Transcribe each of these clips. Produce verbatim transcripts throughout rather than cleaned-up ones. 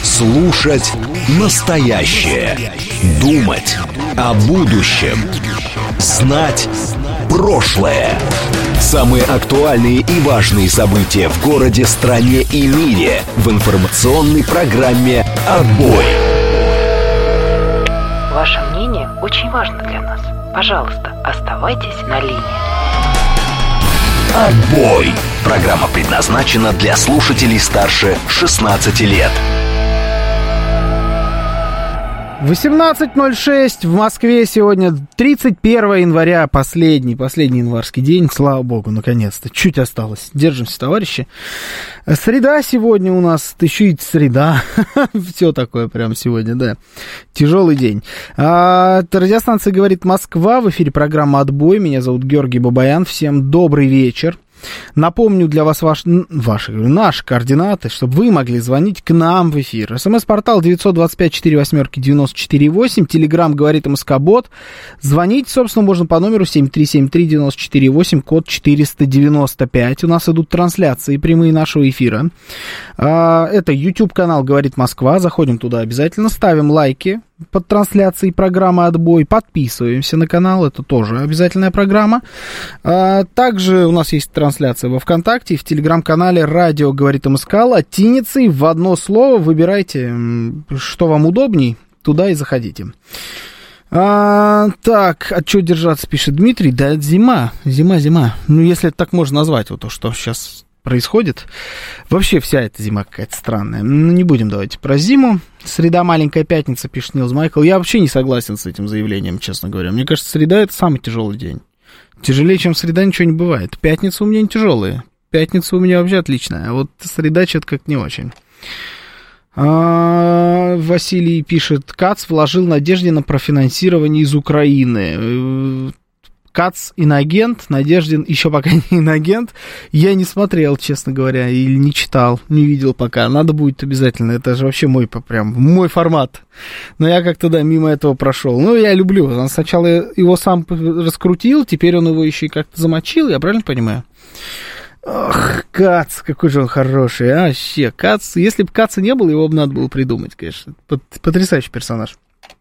Слушать настоящее. Думать о будущем. Знать прошлое. Самые актуальные и важные события в городе, стране и мире в информационной программе «Отбой». Ваше мнение очень важно для нас. Пожалуйста, оставайтесь на линии. «Отбой». Программа предназначена для слушателей старше шестнадцати лет. восемнадцать ноль шесть в Москве сегодня, тридцать первого января, последний, последний январский день, слава богу, наконец-то, чуть осталось, держимся, товарищи. Среда сегодня у нас, еще и среда, все такое прям сегодня, да, тяжелый день. А, радиостанция «Говорит Москва», в эфире программа «Отбой», меня зовут Георгий Бабаян, всем добрый вечер. Напомню для вас ваш, ваши, наши координаты, чтобы вы могли звонить к нам в эфир. СМС-портал девять два пять четыре восемь девять четыре восемь. Телеграм «Говорит МСК-бот». Звонить, собственно, можно по номеру семь три семь три девять четыре восемь, код четыреста девяносто пять. У нас идут трансляции прямые нашего эфира. Это YouTube-канал «Говорит Москва». Заходим туда обязательно, ставим лайки под трансляцией программы «Отбой», подписываемся на канал, это тоже обязательная программа. А, также у нас есть трансляция во ВКонтакте и в телеграм-канале «Радио говорит МСК» латиницей в одно слово. Выбирайте, что вам удобней, туда и заходите. А, так, от чего держаться, пишет Дмитрий. Да, это зима, зима, зима. Ну, если это так можно назвать, вот то, что сейчас происходит. Вообще вся эта зима какая-то странная. Ну, не будем давайте про зиму. Среда, маленькая пятница, пишет Нилс Майкл. Я вообще не согласен с этим заявлением, честно говоря. Мне кажется, среда — это самый тяжелый день. Тяжелее, чем среда, ничего не бывает. Пятница у меня не тяжелая. Пятница у меня вообще отличная. А вот среда что-то как не очень. А, Василий пишет: Кац вложил надежды на профинансирование из Украины. Кац иноагент, Надеждин еще пока не иноагент. Я не смотрел, честно говоря, или не читал, не видел пока. Надо будет обязательно, это же вообще мой, прям, мой формат. Но я как-то, да, мимо этого прошел. Ну, я люблю. Он сначала его сам раскрутил, теперь он его еще и как-то замочил, я правильно понимаю? Ох, Кац, какой же он хороший, а, вообще, Кац. Если бы Каца не было, его бы надо было придумать, конечно. Потрясающий персонаж.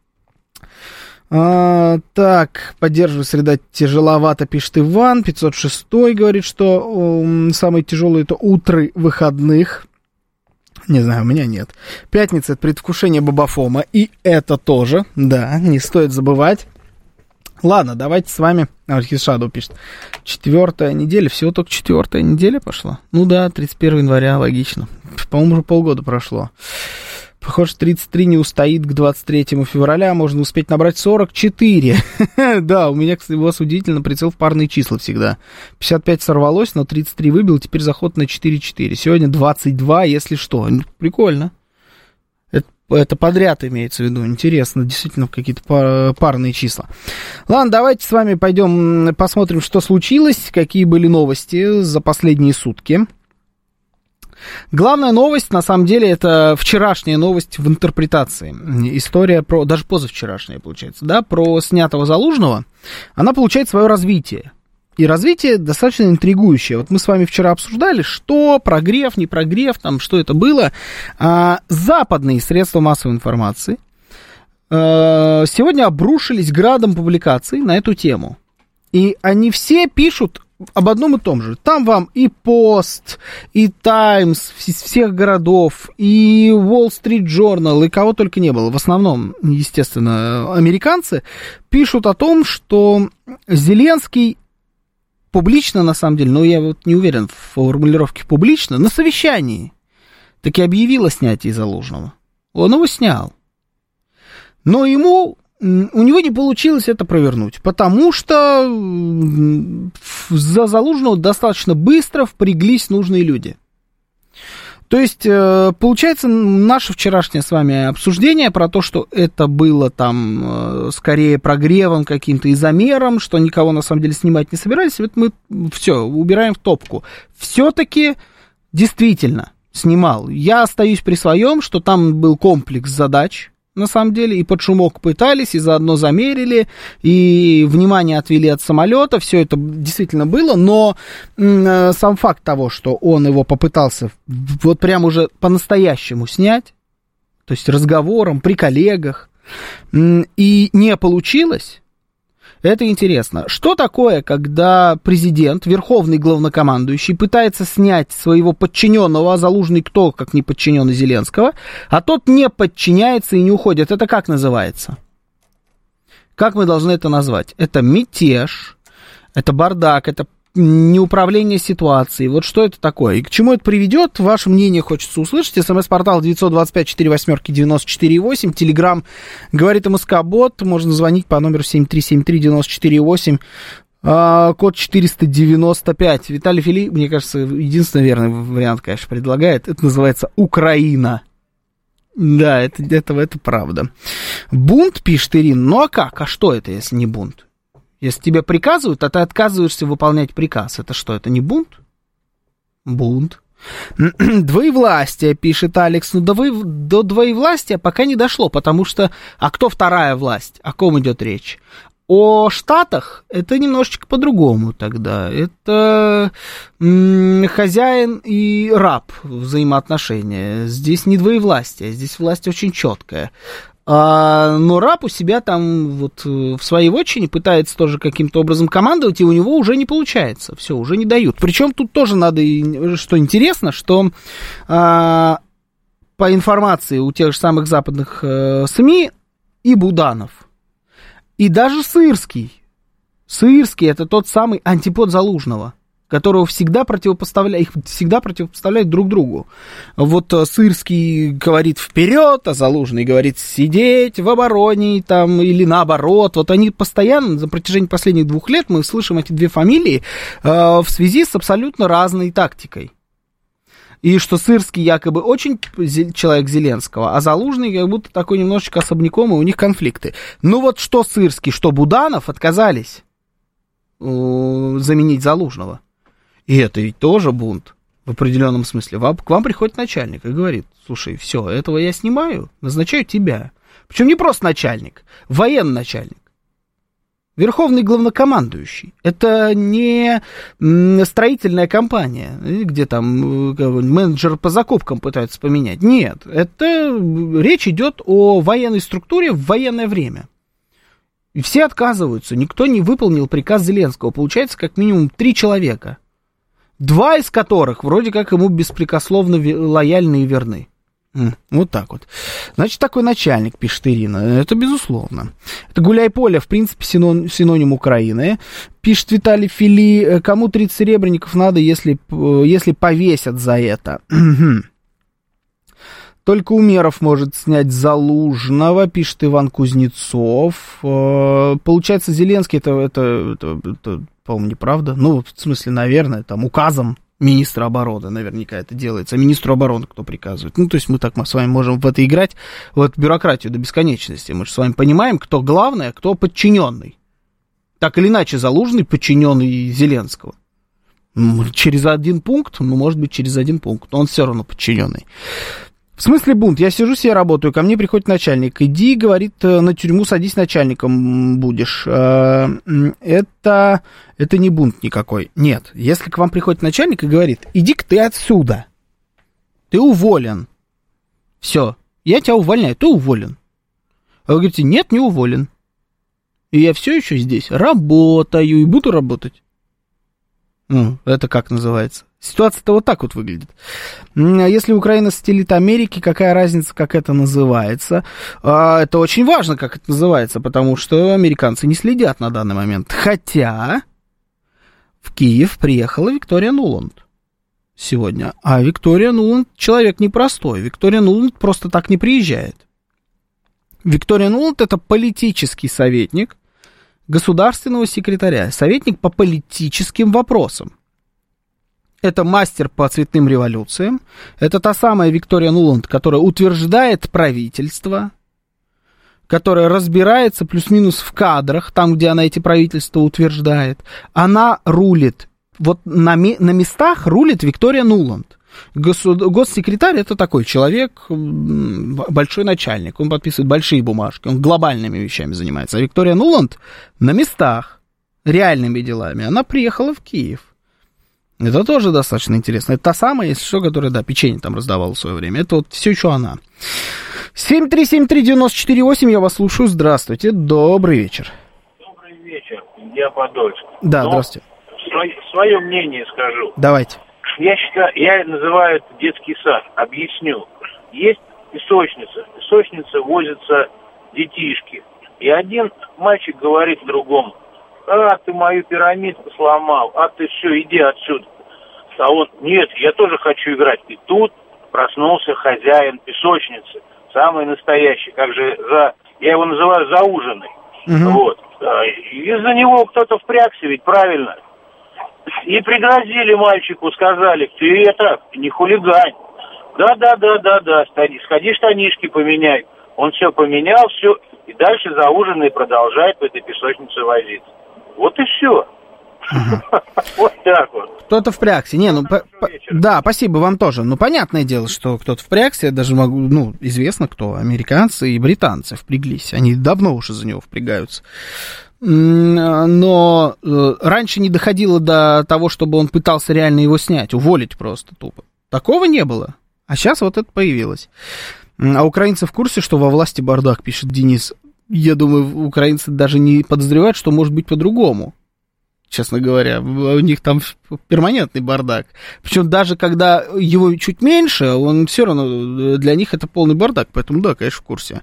А, так, поддерживаю, среда тяжеловато, пишет Иван. пятьсот шесть говорит, что um, самое тяжелое — это утро выходных. Не знаю, у меня нет. Пятница — это предвкушение Бабафома, и это тоже, да, не стоит забывать. Ладно, давайте с вами... Архишаду пишет. Четвертая неделя, всего только четвертая неделя пошла. Ну да, тридцать первого января, логично. По-моему, уже полгода прошло. Похоже, тридцать три не устоит к двадцать третьему февраля, можно успеть набрать сорок четыре. Да, у меня, кстати, у вас удивительно прицел в парные числа всегда. пятьдесят пять сорвалось, но тридцать три выбил, теперь заход на четыре четыре. Сегодня двадцать два, если что. Прикольно. Это, это подряд имеется в виду. Интересно, действительно, какие-то пар, парные числа. Ладно, давайте с вами пойдем посмотрим, что случилось, какие были новости за последние сутки. Главная новость, на самом деле, это вчерашняя новость в интерпретации. История про, даже позавчерашняя, получается, да, про снятого Залужного. Она получает свое развитие. И развитие достаточно интригующее. Вот мы с вами вчера обсуждали, что прогрев, не прогрев, там, что это было. А, западные средства массовой информации а, сегодня обрушились градом публикаций на эту тему. И они все пишут об одном и том же. Там вам и Пост, и Таймс из всех городов, и Wall Street Journal, и кого только не было. В основном, естественно, американцы пишут о том, что Зеленский публично, на самом деле, но я вот не уверен в формулировке публично, на совещании таки объявил о снятии Залужного. Он его снял. Но ему... У него не получилось это провернуть, потому что за Залужного достаточно быстро впряглись нужные люди. То есть, получается, наше вчерашнее с вами обсуждение про то, что это было там скорее прогревом каким-то, изомером, что никого на самом деле снимать не собирались, это мы все убираем в топку. Все-таки действительно снимал. Я остаюсь при своем, что там был комплекс задач, на самом деле, и под шумок пытались, и заодно замерили, и внимание отвели от самолета, все это действительно было, но э, сам факт того, что он его попытался вот прям уже по-настоящему снять, то есть разговором при коллегах, и не получилось, это интересно. Что такое, когда президент, верховный главнокомандующий, пытается снять своего подчиненного, а Залужный кто, как не подчиненный Зеленского, а тот не подчиняется и не уходит? Это как называется? Как мы должны это назвать? Это мятеж, это бардак, это неуправление ситуацией. Вот что это такое? И к чему это приведет? Ваше мнение хочется услышать. СМС-портал девять два пять четыре восемь девяносто четыре восемь. Телеграм говорит МСК-бот. Можно звонить по номеру семь три семь три девяносто четыре восемь. А, код четыреста девяносто пять. Виталий Фили, мне кажется, единственный верный вариант, конечно, предлагает. Это называется Украина. Да, это, это, это правда. Бунт, пишет Ирина. Ну а как? А что это, если не бунт? Если тебе приказывают, а ты отказываешься выполнять приказ, это что, это не бунт? Бунт. Двоевластие, пишет Алекс. Ну, до, вы, до двоевластия пока не дошло, потому что... А кто вторая власть? О ком идет речь? О Штатах это немножечко по-другому тогда. Это м- хозяин и раб взаимоотношения. Здесь не двоевластие, здесь власть очень четкая. А, но раб у себя там вот в своей вотчине пытается тоже каким-то образом командовать, и у него уже не получается. Все, уже не дают. Причем тут тоже надо, что интересно, что а, по информации у тех же самых западных а, СМИ и Буданов, и даже Сырский. Сырский — это тот самый антипод Залужного, которого всегда противопоставляют, их всегда противопоставляют друг другу. Вот Сырский говорит вперед, а Залужный говорит сидеть в обороне там, или наоборот. Вот они постоянно, за протяжении последних двух лет, мы слышим эти две фамилии э, в связи с абсолютно разной тактикой. И что Сырский якобы очень человек Зеленского, а Залужный как будто такой немножечко особняком, и у них конфликты. Ну вот что Сырский, что Буданов отказались э, заменить Залужного. И это ведь тоже бунт в определенном смысле. К вам приходит начальник и говорит: слушай, все, этого я снимаю, назначаю тебя. Причем не просто начальник, военный начальник. Верховный главнокомандующий. Это не строительная компания, где там менеджер по закупкам пытаются поменять. Нет, это речь идет о военной структуре в военное время. И все отказываются, никто не выполнил приказ Зеленского. Получается, как минимум три человека. Два из которых вроде как ему беспрекословно лояльны и верны. Вот так вот. Значит, такой начальник, пишет Ирина. Это безусловно. Это гуляй-поле, в принципе, синон, синоним Украины. Пишет Виталий Фили. Кому тридцать серебряников надо, если, если повесят за это? Только Умеров может снять Залужного, пишет Иван Кузнецов. Получается, Зеленский это, это, это, это по-моему, неправда. Ну, в смысле, наверное, там указом министра обороны наверняка это делается. А министру обороны кто приказывает? Ну, то есть мы так мы с вами можем в это играть, вот бюрократию до бесконечности. Мы же с вами понимаем, кто главный, а кто подчиненный. Так или иначе, Залужный подчиненный Зеленского. Через один пункт, ну, может быть, через один пункт, но он все равно подчиненный. В смысле бунт? Я сижу себе работаю, ко мне приходит начальник. Иди, говорит, на тюрьму садись, начальником будешь. Это, это не бунт никакой. Нет, если к вам приходит начальник и говорит: иди-ка ты отсюда, ты уволен. Все, я тебя увольняю, ты уволен. А вы говорите: нет, не уволен. И я все еще здесь работаю и буду работать. Ну, это как называется? Ситуация-то вот так вот выглядит. Если Украина сателлит Америки, какая разница, как это называется? Это очень важно, как это называется, потому что американцы не следят на данный момент. Хотя в Киев приехала Виктория Нуланд сегодня. А Виктория Нуланд человек непростой. Виктория Нуланд просто так не приезжает. Виктория Нуланд — это политический советник государственного секретаря, советник по политическим вопросам. Это мастер по цветным революциям. Это та самая Виктория Нуланд, которая утверждает правительство, которая разбирается плюс-минус в кадрах, там, где она эти правительства утверждает. Она рулит. Вот на, на местах рулит Виктория Нуланд. Госсекретарь — это такой человек, большой начальник. Он подписывает большие бумажки, он глобальными вещами занимается. А Виктория Нуланд на местах, реальными делами. Она приехала в Киев. Это тоже достаточно интересно. Это та самая, если что, которая, да, печенье там раздавала в свое время. Это вот все еще она. семь три семь три девять четыре восемь, я вас слушаю. Здравствуйте, добрый вечер. Добрый вечер, я Подольск. Да, Но здравствуйте. Свое, свое мнение скажу. Давайте. Я считаю, я называю это детский сад. Объясню. Есть песочница. В песочнице возятся детишки. И один мальчик говорит другому: а, ты мою пирамидку сломал, а ты все, иди отсюда. А он: нет, я тоже хочу играть. И тут проснулся хозяин песочницы, самый настоящий, как же за, я его называю зауженный. Угу. Вот. Из-за него кто-то впрягся, ведь правильно. И пригрозили мальчику, сказали: ты это, не хулигань. Да-да-да-да-да, сходи штанишки поменяй. Он все поменял, все, и дальше зауженный продолжает в этой песочнице возиться. Вот и все. Угу. Вот так вот. Кто-то впрягся. Не, ну, по, по, да, спасибо вам тоже. Ну, понятное дело, что кто-то впрягся. Я даже могу, ну, известно кто. Американцы и британцы впряглись. Они давно уже за него впрягаются. Но э, раньше не доходило до того, чтобы он пытался реально его снять, уволить просто тупо. Такого не было. А сейчас вот это появилось. А украинцы в курсе, что во власти бардак, пишет Денис. Я думаю, украинцы даже не подозревают, что может быть по-другому. Честно говоря, у них там перманентный бардак. Причем даже когда его чуть меньше, он все равно, для них это полный бардак. Поэтому да, конечно, в курсе.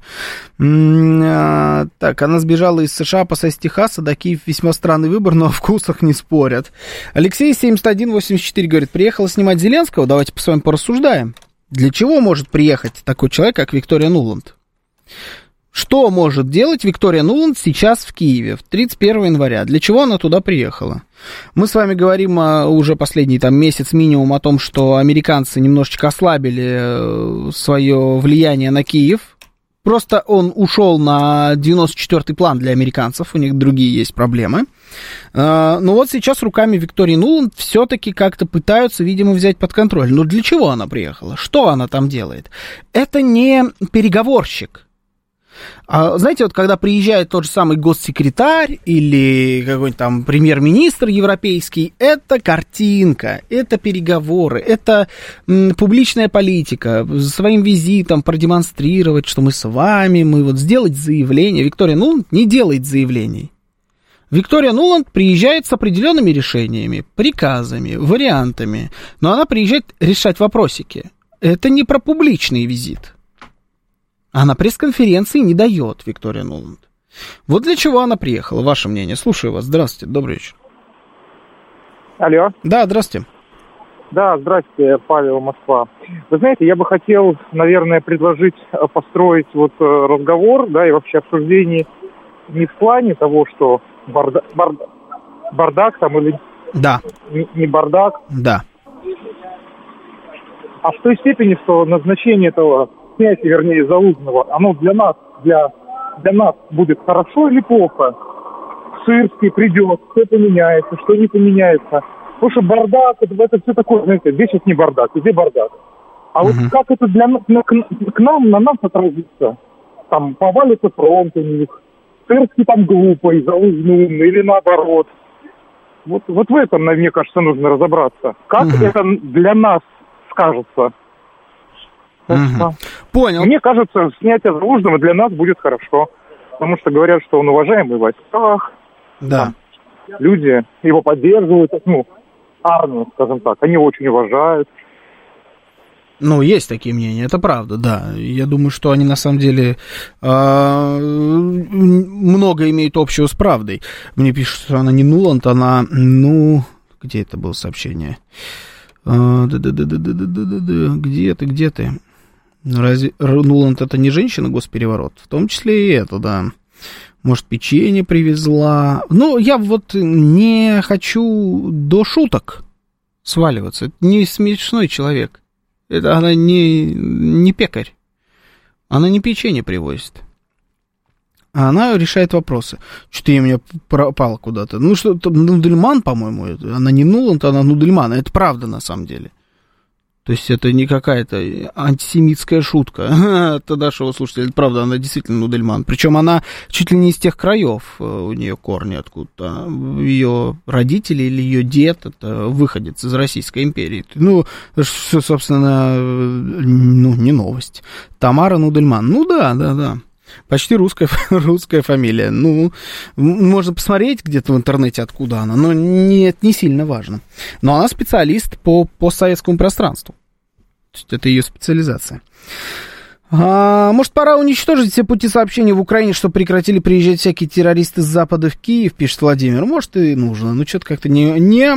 Так, она сбежала из США, опасаясь Техаса. Да, Киев весьма странный выбор, но о вкусах не спорят. Алексей семьдесят один восемьдесят четыре говорит: приехала снимать Зеленского, давайте с вами порассуждаем. Для чего может приехать такой человек, как Виктория Нуланд? Что может делать Виктория Нуланд сейчас в Киеве, в тридцать первого января? Для чего она туда приехала? Мы с вами говорим уже последний там, месяц минимум о том, что американцы немножечко ослабили свое влияние на Киев. Просто он ушел на девяносто четвёртый план для американцев, у них другие есть проблемы. Но вот сейчас руками Виктории Нуланд все-таки как-то пытаются, видимо, взять под контроль. Но для чего она приехала? Что она там делает? Это не переговорщик. А, знаете, вот когда приезжает тот же самый госсекретарь или какой-нибудь там премьер-министр европейский, это картинка, это переговоры, это м, публичная политика, своим визитом продемонстрировать, что мы с вами, мы вот сделать заявление. Виктория Нуланд не делает заявлений. Виктория Нуланд приезжает с определенными решениями, приказами, вариантами, но она приезжает решать вопросики. Это не про публичный визит. А на пресс-конференции не дает Виктория Нуланд. Вот для чего она приехала, ваше мнение? Слушаю вас. Здравствуйте, добрый вечер. Алло. Да, здравствуйте. Да, здравствуйте, Павел, Москва. Вы знаете, я бы хотел, наверное, предложить построить вот разговор, да, и вообще обсуждение не в плане того, что барда, барда, бардак там или... Да. Не, не бардак. Да. А в той степени, что назначение этого... снятие, вернее, Залужного, оно для нас, для, для нас будет хорошо или плохо? Сырский придет, что поменяется, что не поменяется. Потому что бардак, это, это все такое, знаете, где сейчас не бардак, где бардак. А uh-huh. вот как это для, на, к, к нам, на нас отразится? Там повалится фронт у них, Сырский там глупый, Залужный умный, или наоборот. Вот, вот в этом, мне кажется, нужно разобраться. Как uh-huh. это для нас скажется? Угу. Понял. Мне кажется, снятие Залужного для нас будет хорошо. Потому что говорят, что он уважаемый в войсках. Да. Там, люди его поддерживают. Ну, армию, скажем так, они его очень уважают. Ну, есть такие мнения, это правда, да. Я думаю, что они на самом деле э, много имеют общего с правдой. Мне пишут, что она не Нуланд, она, ну, где это было сообщение? Да-да-да-да-да-да-да-да. Где ты, где ты? Разве Нуланд это не женщина, госпереворот? В том числе и это, да. Может, печенье привезла. Ну, я вот не хочу до шуток сваливаться. Это не смешной человек. Это она не, не пекарь. Она не печенье привозит. А она решает вопросы. Что-то я меня пропал куда-то. Ну, что-то Нудельман, по-моему. Это. Она не Нуланд, она Нудельман. Это правда, на самом деле. То есть это не какая-то антисемитская шутка от нашего слушателя. Правда, она действительно Нудельман. Причем она чуть ли не из тех краев, у нее корни откуда-то. Ее родители или ее дед, это выходец из Российской империи. Ну, собственно, ну, не новость. Тамара Нудельман. Ну да, да, да. Почти русская, русская фамилия. Ну, можно посмотреть где-то в интернете, откуда она, но нет, не сильно важно. Но она специалист по постсоветскому пространству. То есть это ее специализация. А, может, пора уничтожить все пути сообщения в Украине, чтобы прекратили приезжать всякие террористы с Запада в Киев, пишет Владимир. Может, и нужно, но что-то как-то не, не,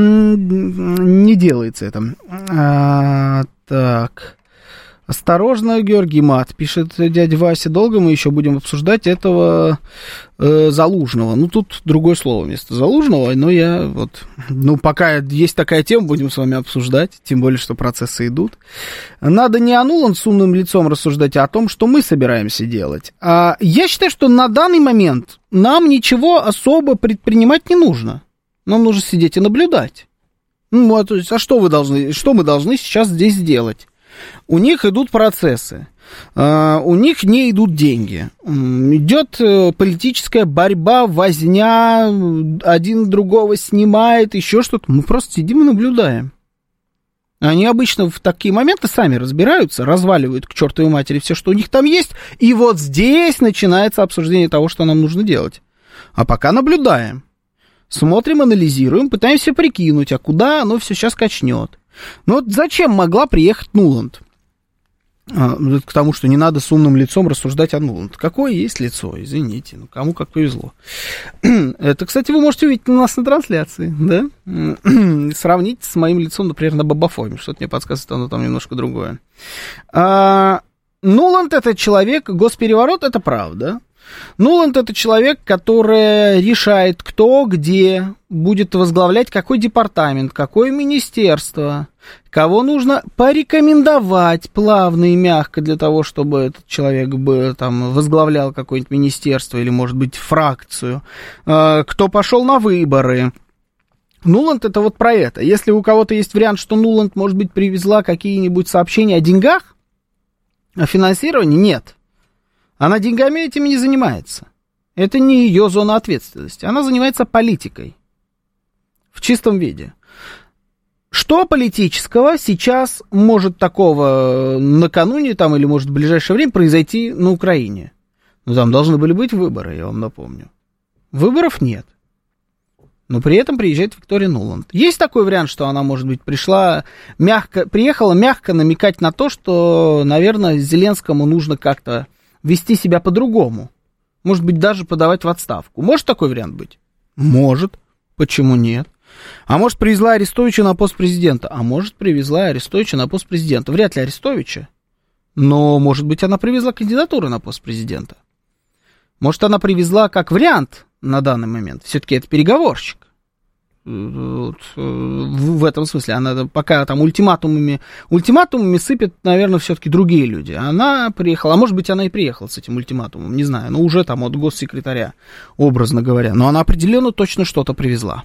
не делается это. А, так... Осторожно, Георгий Мат, пишет дядя Вася, долго мы еще будем обсуждать этого э, Залужного. Ну, тут другое слово вместо Залужного, но я вот, ну, пока есть такая тема, будем с вами обсуждать, тем более, что процессы идут. Надо не о Нуланд с умным лицом рассуждать, а о том, что мы собираемся делать. А я считаю, что на данный момент нам ничего особо предпринимать не нужно. Нам нужно сидеть и наблюдать. Ну, а, то есть, а что вы должны, что мы должны сейчас здесь сделать? У них идут процессы, у них не идут деньги, идет политическая борьба, возня, один другого снимает, еще что-то. Мы просто сидим и наблюдаем. Они обычно в такие моменты сами разбираются, разваливают к чертовой матери все, что у них там есть, и вот здесь начинается обсуждение того, что нам нужно делать. А пока наблюдаем, смотрим, анализируем, пытаемся прикинуть, а куда оно все сейчас качнет. Ну вот зачем могла приехать Нуланд? А, к тому, что не надо с умным лицом рассуждать о Нуланд. Какое есть лицо, извините, ну кому как повезло. Это, кстати, вы можете увидеть у нас на трансляции, да? Сравнить с моим лицом, например, на Бабафоме. Что-то мне подсказывает, оно там немножко другое. А, Нуланд — это человек, госпереворот — это правда. Нуланд — это человек, который решает, кто где будет возглавлять какой департамент, какое министерство, кого нужно порекомендовать плавно и мягко для того, чтобы этот человек бы, там, возглавлял какое-нибудь министерство или, может быть, фракцию, кто пошел на выборы. Нуланд — это вот про это. Если у кого-то есть вариант, что Нуланд, может быть, привезла какие-нибудь сообщения о деньгах, о финансировании, нет. Она деньгами этими не занимается. Это не ее зона ответственности. Она занимается политикой. В чистом виде. Что политического сейчас может такого накануне там, или, может, в ближайшее время произойти на Украине? Ну, там должны были быть выборы, я вам напомню. Выборов нет. Но при этом приезжает Виктория Нуланд. Есть такой вариант, что она, может быть, пришла мягко, приехала мягко намекать на то, что, наверное, Зеленскому нужно как-то вести себя по-другому. Может быть, даже подавать в отставку. Может такой вариант быть? Может. Почему нет? А может, привезла Арестовича на пост президента? А может, привезла Арестовича на пост президента? Вряд ли Арестовича. Но, может быть, она привезла кандидатуру на пост президента. Может, она привезла как вариант на данный момент. Все-таки это переговорщик. Вот, в этом смысле. Она пока там ультиматумами, ультиматумами сыпят, наверное, все-таки другие люди. Она приехала, а может быть, она и приехала с этим ультиматумом, не знаю, но уже там от госсекретаря, образно говоря. Но она определенно точно что-то привезла.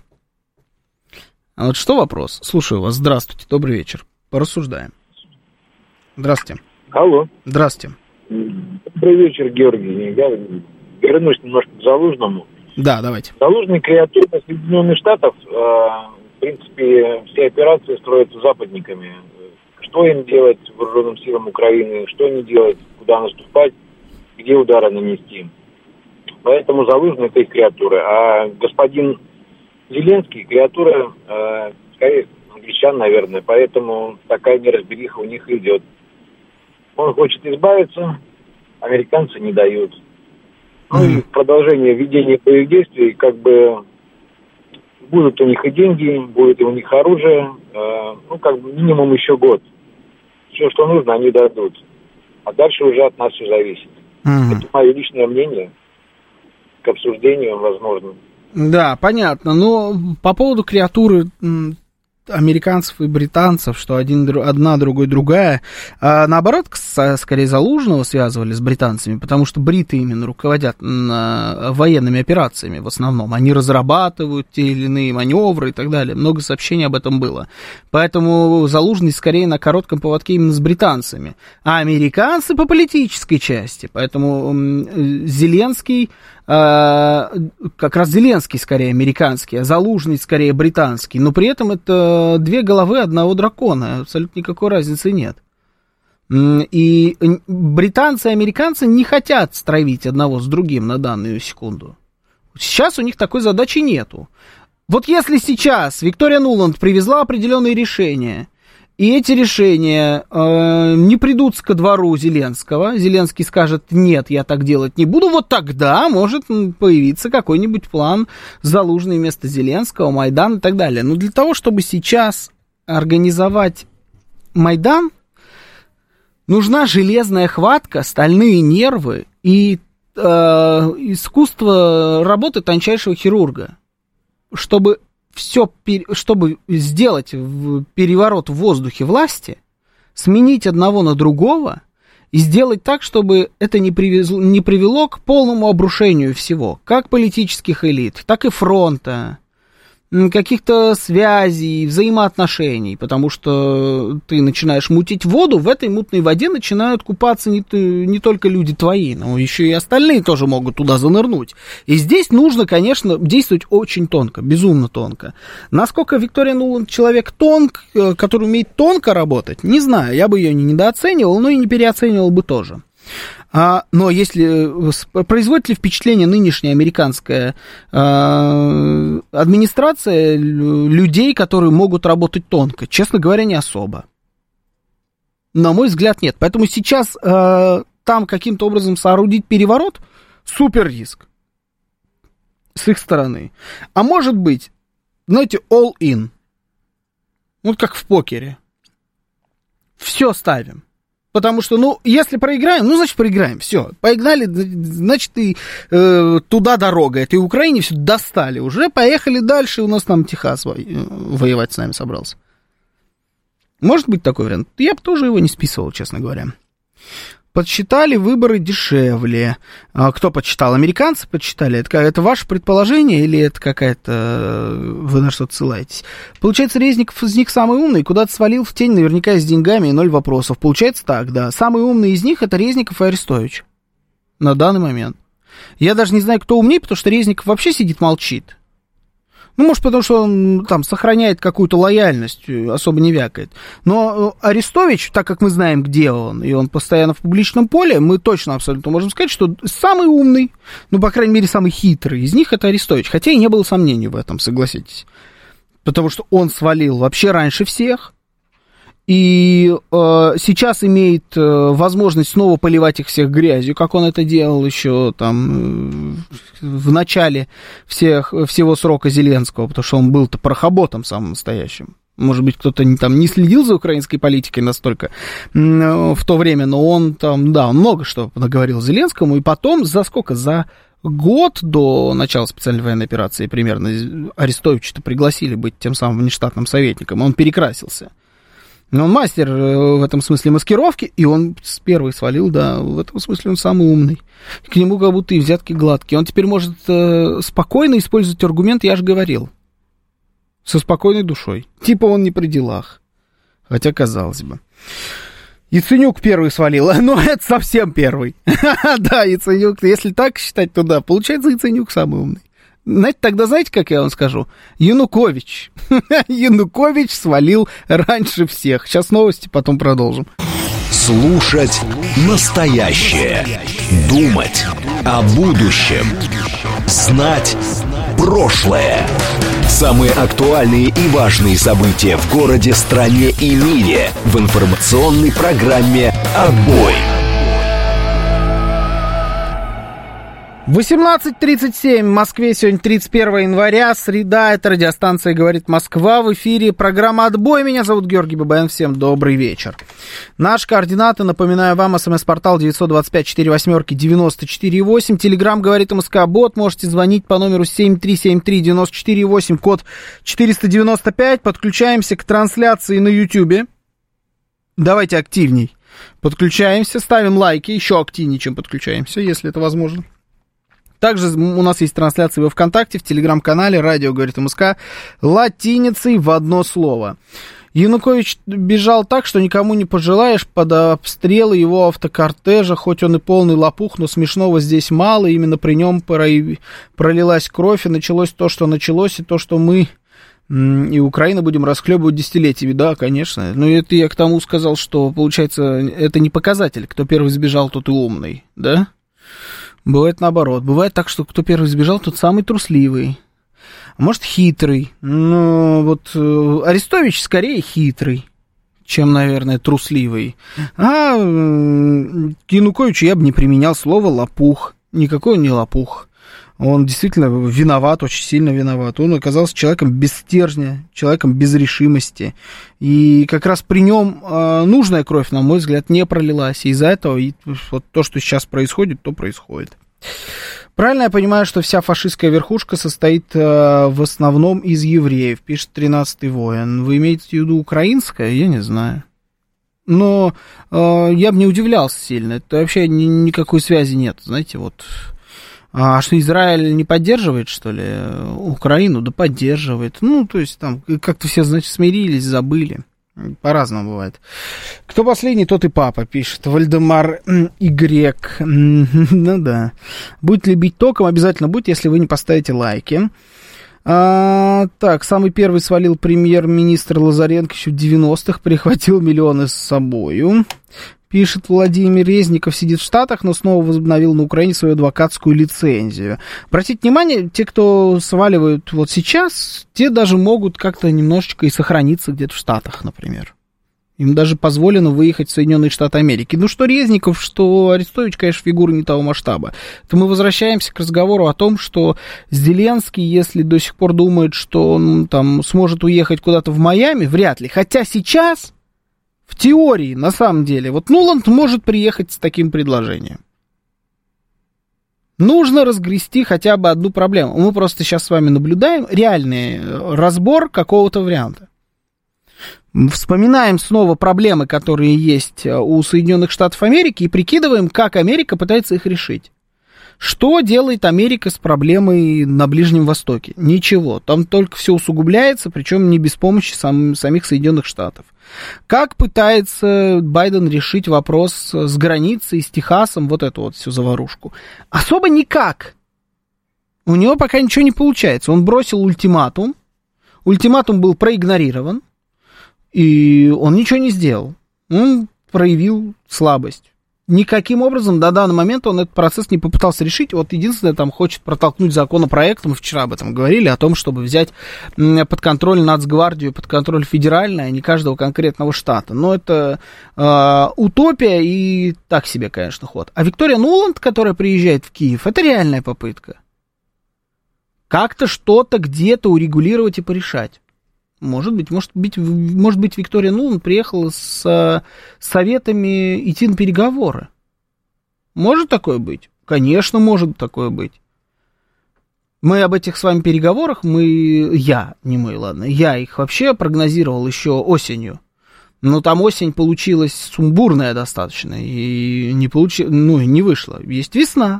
А вот что вопрос? Слушаю вас. Здравствуйте, добрый вечер. Порассуждаем. Здравствуйте. Алло. Здравствуйте. Добрый вечер, Георгий. Я вернусь немножко к Залужному. Да, давайте. Залужный креатура Соединенных Штатов, э, в принципе, все операции строятся западниками. Что им делать вооруженным силам Украины, что не делать, куда наступать, где удары нанести. Поэтому Залужный — это их креатура. А господин Зеленский — креатура, э, скорее, англичан, наверное. Поэтому такая неразбериха у них идет. Он хочет избавиться, американцы не дают. Ну и в продолжение ведения боевых действий, как бы, будут у них и деньги, будет у них оружие, э, ну, как бы, минимум еще год. Все, что нужно, они дадут. А дальше уже от нас все зависит. Mm-hmm. Это мое личное мнение, к обсуждению, возможно. Да, понятно. Но по поводу креатуры американцев и британцев, что один, одна, другой, другая, а наоборот, скорее Залужного связывали с британцами, потому что бриты именно руководят военными операциями в основном. Они разрабатывают те или иные маневры и так далее. Много сообщений об этом было. Поэтому Залужный скорее на коротком поводке именно с британцами. А американцы по политической части. Поэтому Зеленский, как раз Зеленский скорее американский, а Залужный скорее британский. Но при этом это две головы одного дракона. Абсолютно никакой разницы нет. И британцы и американцы не хотят стравить одного с другим на данную секунду. Сейчас у них такой задачи нету. Вот если сейчас Виктория Нуланд привезла определенные решения, и эти решения э, не придут ко двору Зеленского, Зеленский скажет: нет, я так делать не буду, вот тогда может появиться какой-нибудь план Залужный вместо Зеленского, Майдан и так далее. Но для того, чтобы сейчас организовать Майдан, нужна железная хватка, стальные нервы и э, искусство работы тончайшего хирурга, чтобы все, чтобы сделать переворот в воздухе власти, сменить одного на другого и сделать так, чтобы это не привезло, не привело к полному обрушению всего, как политических элит, так и фронта, каких-то связей, взаимоотношений, потому что ты начинаешь мутить воду, в этой мутной воде начинают купаться не, не только люди твои, но еще и остальные тоже могут туда занырнуть. И здесь нужно, конечно, действовать очень тонко, безумно тонко. Насколько Виктория Нуланд человек тонк, который умеет тонко работать, не знаю, я бы ее не недооценивал, но и не переоценивал бы тоже. А, но если производит ли впечатление нынешняя американская а, администрация людей, которые могут работать тонко? Честно говоря, не особо. На мой взгляд, нет. Поэтому сейчас а, там каким-то образом соорудить переворот — супер риск с их стороны. А может быть, знаете, all in. Вот как в покере. Все ставим. Потому что, ну, если проиграем, ну, значит, проиграем, все, погнали, значит, и э, туда дорога, этой Украине все достали уже, поехали дальше, у нас там Техас во- воевать с нами собрался. Может быть такой вариант? Я бы тоже его не списывал, честно говоря. Подсчитали выборы дешевле. Кто подсчитал? Американцы подсчитали? Это, это ваше предположение или это какая-то... Вы на что-то ссылаетесь? Получается, Резников из них самый умный, куда-то свалил в тень, наверняка с деньгами и ноль вопросов. Получается так, да. Самый умный из них — это Резников и Арестович. На данный момент. Я даже не знаю, кто умнее, потому что Резников вообще сидит, молчит. Ну, может, потому что он там сохраняет какую-то лояльность, особо не вякает. Но Арестович, так как мы знаем, где он, и он постоянно в публичном поле, мы точно абсолютно можем сказать, что самый умный, ну, по крайней мере, самый хитрый из них — это Арестович. Хотя и не было сомнений в этом, согласитесь. Потому что он свалил вообще раньше всех. И э, сейчас имеет э, возможность снова поливать их всех грязью, как он это делал еще там э, в начале всех, всего срока Зеленского, потому что он был-то порохоботом самым настоящим. Может быть, кто-то не, там не следил за украинской политикой настолько э, в то время, но он там, да, он много что наговорил Зеленскому, и потом за сколько? За год до начала специальной военной операции примерно Арестовича-то пригласили быть тем самым внештатным советником, он перекрасился. Но он мастер в этом смысле маскировки, и он с первой свалил, да, в этом смысле он самый умный. К нему как будто и взятки гладкие. Он теперь может э, спокойно использовать аргумент «я же говорил». Со спокойной душой. Типа он не при делах. Хотя, казалось бы. Яценюк первый свалил, но это совсем первый. Да, Яценюк, если так считать, то да, получается, Яценюк самый умный. Знаете, тогда знаете, как я вам скажу? Янукович. Янукович свалил раньше всех. Сейчас новости, потом продолжим. Слушать настоящее. Думать о будущем. Знать прошлое. Самые актуальные и важные события в городе, стране и мире в информационной программе «Отбой». восемнадцать тридцать семь в Москве, сегодня тридцать первое января, среда, это радиостанция «Говорит Москва», в эфире программа «Отбой», меня зовут Георгий Бабаян, всем добрый вечер. Наши координаты, напоминаю вам, смс-портал девять два пять четыре восемь девяносто четыре восемь, телеграмм «Говорит МСК Бот», можете звонить по номеру семь три семь три девять четыре восемь, код четыреста девяносто пять, подключаемся к трансляции на Ютьюбе, давайте активней. Подключаемся, ставим лайки, еще активнее, чем подключаемся, если это возможно. Также у нас есть трансляция во ВКонтакте, в Телеграм-канале «Радио говорит МСК» латиницей в одно слово. Янукович бежал так, что никому не пожелаешь, под обстрелы его автокортежа, хоть он и полный лопух, но смешного здесь мало, именно при нем пролилась кровь, и началось то, что началось, и то, что мы и Украина будем расхлебывать десятилетиями. Да, конечно. Но это я к тому сказал, что, получается, это не показатель, кто первый сбежал, тот и умный, да? Бывает наоборот. Бывает так, что кто первый сбежал, тот самый трусливый. А может, хитрый. Ну, вот Арестович скорее хитрый, чем, наверное, трусливый. А к Януковичу я бы не применял слово «лопух». Никакой он не лопух. Он действительно виноват, очень сильно виноват. Он оказался человеком без стержня, человеком без решимости. И как раз при нем э, нужная кровь, на мой взгляд, не пролилась. И из-за этого и вот то, что сейчас происходит, то происходит. Правильно я понимаю, что вся фашистская верхушка состоит э, в основном из евреев, пишет тринадцатый воин. Вы имеете в виду украинское? Я не знаю. Но э, я бы не удивлялся сильно. Это вообще ни, никакой связи нет, знаете, вот... А что, Израиль не поддерживает, что ли, Украину? Да поддерживает. Ну, то есть там как-то все, значит, смирились, забыли. По-разному бывает. Кто последний, тот и папа, пишет Вальдемар Игрек. Ну да. Будет ли бить током? Обязательно будет, если вы не поставите лайки. А, так, самый первый свалил премьер-министр Лазаренко еще в девяностых, прихватил миллионы с собою. Пишет Владимир Резников, сидит в Штатах, но снова возобновил на Украине свою адвокатскую лицензию. Обратите внимание, те, кто сваливают вот сейчас, те даже могут как-то немножечко и сохраниться где-то в Штатах, например. Им даже позволено выехать в Соединенные Штаты Америки. Ну, что Резников, что Арестович, конечно, фигуры не того масштаба. То мы возвращаемся к разговору о том, что Зеленский, если до сих пор думает, что он там сможет уехать куда-то в Майами, вряд ли. Хотя сейчас... В теории, на самом деле, вот Нуланд может приехать с таким предложением. Нужно разгрести хотя бы одну проблему. Мы просто сейчас с вами наблюдаем реальный разбор какого-то варианта. Вспоминаем снова проблемы, которые есть у Соединенных Штатов Америки, и прикидываем, как Америка пытается их решить. Что делает Америка с проблемой на Ближнем Востоке? Ничего. Там только все усугубляется, причем не без помощи сам, самих Соединенных Штатов. Как пытается Байден решить вопрос с границей, с Техасом, вот эту вот всю заварушку? Особо никак. У него пока ничего не получается. Он бросил ультиматум. Ультиматум был проигнорирован. И он ничего не сделал. Он проявил слабость. Никаким образом до данного момента он этот процесс не попытался решить. Вот единственное, там хочет протолкнуть законопроект, мы вчера об этом говорили, о том, чтобы взять под контроль Нацгвардию, под контроль федеральной, а не каждого конкретного штата. Но это э, утопия и так себе, конечно, ход. А Виктория Нуланд, которая приезжает в Киев, это реальная попытка. Как-то что-то где-то урегулировать и порешать. Может быть, может быть, может быть, Виктория Нуланд приехала с советами идти на переговоры. Может такое быть? Конечно, может такое быть. Мы об этих с вами переговорах, мы, я, не мы, ладно, я их вообще прогнозировал еще осенью. Но там осень получилась сумбурная достаточно, и не получи, ну, не вышло. Есть весна.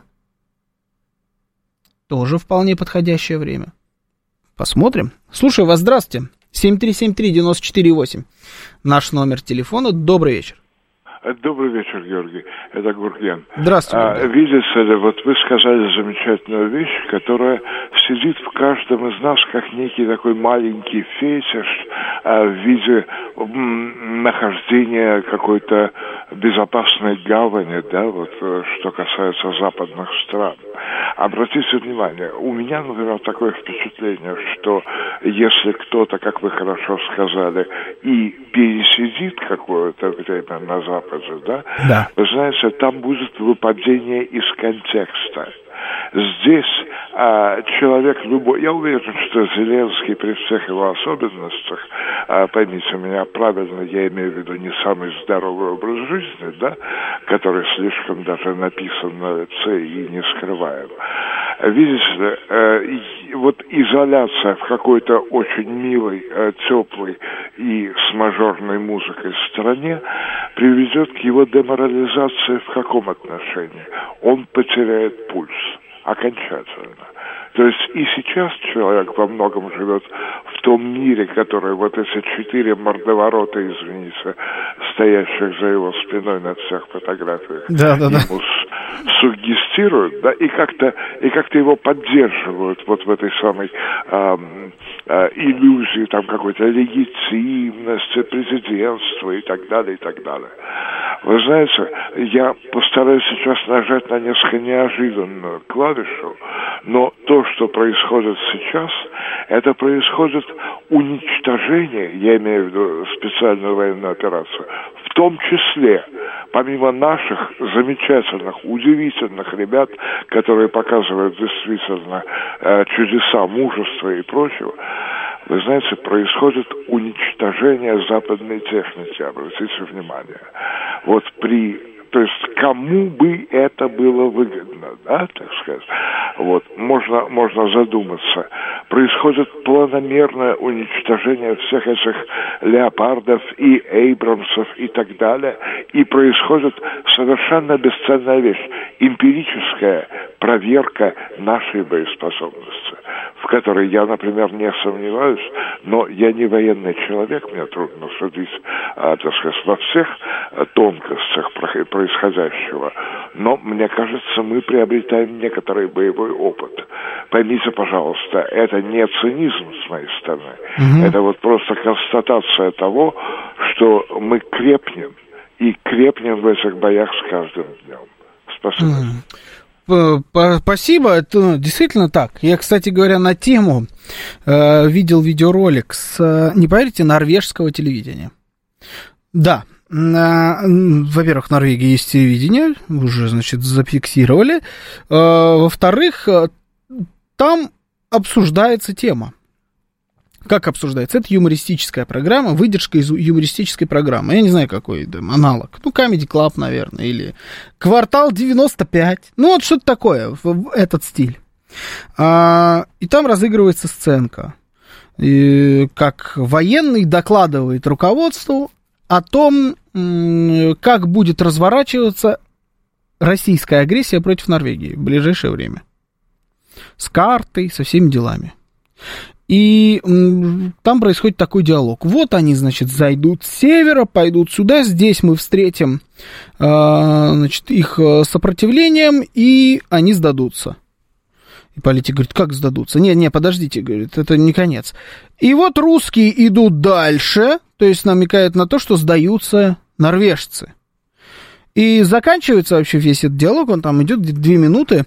Тоже вполне подходящее время. Посмотрим. Слушаю вас, здравствуйте. семь три семь три девять четыре восемь. Наш номер телефона. Добрый вечер. Добрый вечер, Георгий. Это Гурген. Здравствуйте. А, видите ли, вот вы сказали замечательную вещь, которая сидит в каждом из нас, как некий такой маленький фетиш а, в виде м, нахождения какой-то безопасной гавани, да, вот что касается западных стран. Обратите внимание, у меня, например, такое впечатление, что если кто-то, как вы хорошо сказали, и пересидит какое-то время на Западе, да, да. Вы знаете, там будет выпадение из контекста. Здесь а, человек любой, я уверен, что Зеленский при всех его особенностях, а, поймите меня правильно, я имею в виду не самый здоровый образ жизни, да, который слишком даже написан на лице и не скрываем. Видите ли, э, вот изоляция в какой-то очень милой, э, теплой и с мажорной музыкой в стране приведет к его деморализации в каком отношении? Он потеряет пульс окончательно. То есть и сейчас человек во многом живет в том мире, который вот эти четыре мордоворота, извините, стоящих за его спиной на всех фотографиях, да, да, да. ему суггестируют, да, и как-то и как-то его поддерживают вот в этой самой э, э, иллюзии там какой-то легитимности президентства и так далее, и так далее. Вы знаете, я постараюсь сейчас нажать на несколько неожиданную клавишу, но то, что происходит сейчас, это происходит уничтожение, я имею в виду специальную военную операцию, в том числе, помимо наших замечательных, удивительных ребят, которые показывают действительно э, чудеса мужества и прочего, вы знаете, происходит уничтожение западной техники, обратите внимание. Вот при... То есть кому бы это было выгодно, да, так сказать. Вот, можно, можно задуматься. Происходит планомерное уничтожение всех этих леопардов и эйбрамсов и так далее. И происходит совершенно бесценная вещь. Эмпирическая проверка нашей боеспособности, в которой я, например, не сомневаюсь, но я не военный человек, мне трудно судить, а, так сказать, во всех тонкостях происходящего, но, мне кажется, мы приобретаем некоторый боевой опыт. Поймите, пожалуйста, это не цинизм с моей стороны, угу. Это вот просто констатация того, что мы крепнем, и крепнем в этих боях с каждым днем. Спасибо. Угу. Спасибо, это действительно так. Я, кстати говоря, на тему э, видел видеоролик с, э, не поверите, норвежского телевидения. Да, э, во-первых, в Норвегии есть телевидение, уже, значит, зафиксировали. Э, во-вторых, э, там обсуждается тема. Как обсуждается? Это юмористическая программа, выдержка из юмористической программы. Я не знаю, какой там аналог. Ну, Comedy Club, наверное, или Квартал девяносто пять. Ну, вот что-то такое, в этот стиль. А, и там разыгрывается сценка. И, как военный докладывает руководству о том, как будет разворачиваться российская агрессия против Норвегии в ближайшее время. С картой, со всеми делами. И там происходит такой диалог. Вот они, значит, зайдут с севера, пойдут сюда, здесь мы встретим, значит, их сопротивлением, и они сдадутся. И политик говорит, как сдадутся? Не, не, подождите, говорит, это не конец. И вот русские идут дальше, то есть намекает на то, что сдаются норвежцы. И заканчивается вообще весь этот диалог, он там идет где-то две минуты,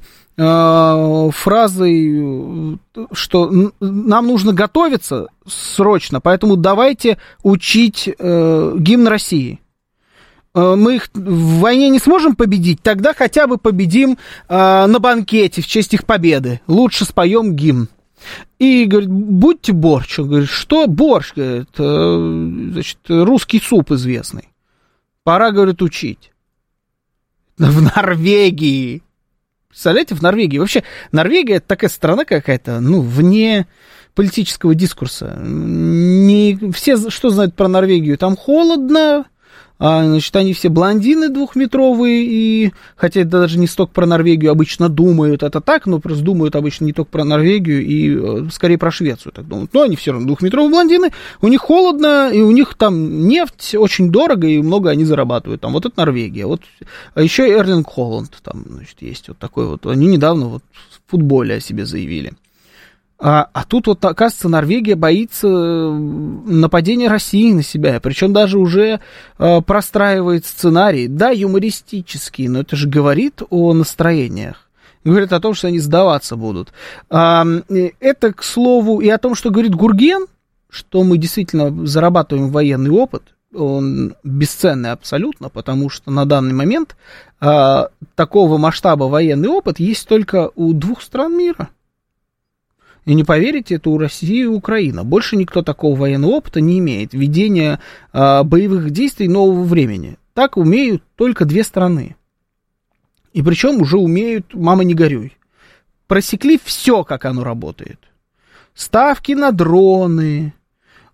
фразой, что нам нужно готовиться срочно, поэтому давайте учить э, гимн России. Мы их в войне не сможем победить, тогда хотя бы победим э, на банкете в честь их победы. Лучше споем гимн. И говорит, будьте борщ. Он говорит, что борщ? Говорит, э, значит, русский суп известный. Пора, говорит, учить. В Норвегии. Представляете, в Норвегии. Вообще, Норвегия это такая страна какая-то, ну, вне политического дискурса. Не все, что знают про Норвегию, там холодно, а, значит, они все блондины двухметровые, и, хотя это даже не столько про Норвегию обычно думают, это так, но просто думают обычно не только про Норвегию, и скорее про Швецию так думают. Но они все равно двухметровые блондины, у них холодно, и у них там нефть очень дорого, и много они зарабатывают. Там вот это Норвегия. Вот, а еще Эрлинг Холланд там, значит, есть вот такой вот. Они недавно вот в футболе о себе заявили. А, а тут вот, оказывается, Норвегия боится нападения России на себя. Причем даже уже э, простраивает сценарий. Да, юмористический, но это же говорит о настроениях. Говорит о том, что они сдаваться будут. А, это, к слову, и о том, что говорит Гурген, что мы действительно зарабатываем военный опыт. Он бесценный абсолютно, потому что на данный момент а, такого масштаба военный опыт есть только у двух стран мира. И не поверите, это у России и Украина. Больше никто такого военного опыта не имеет. Ведения а, боевых действий нового времени. Так умеют только две страны. И причем уже умеют, мама не горюй. Просекли все, как оно работает. Ставки на дроны,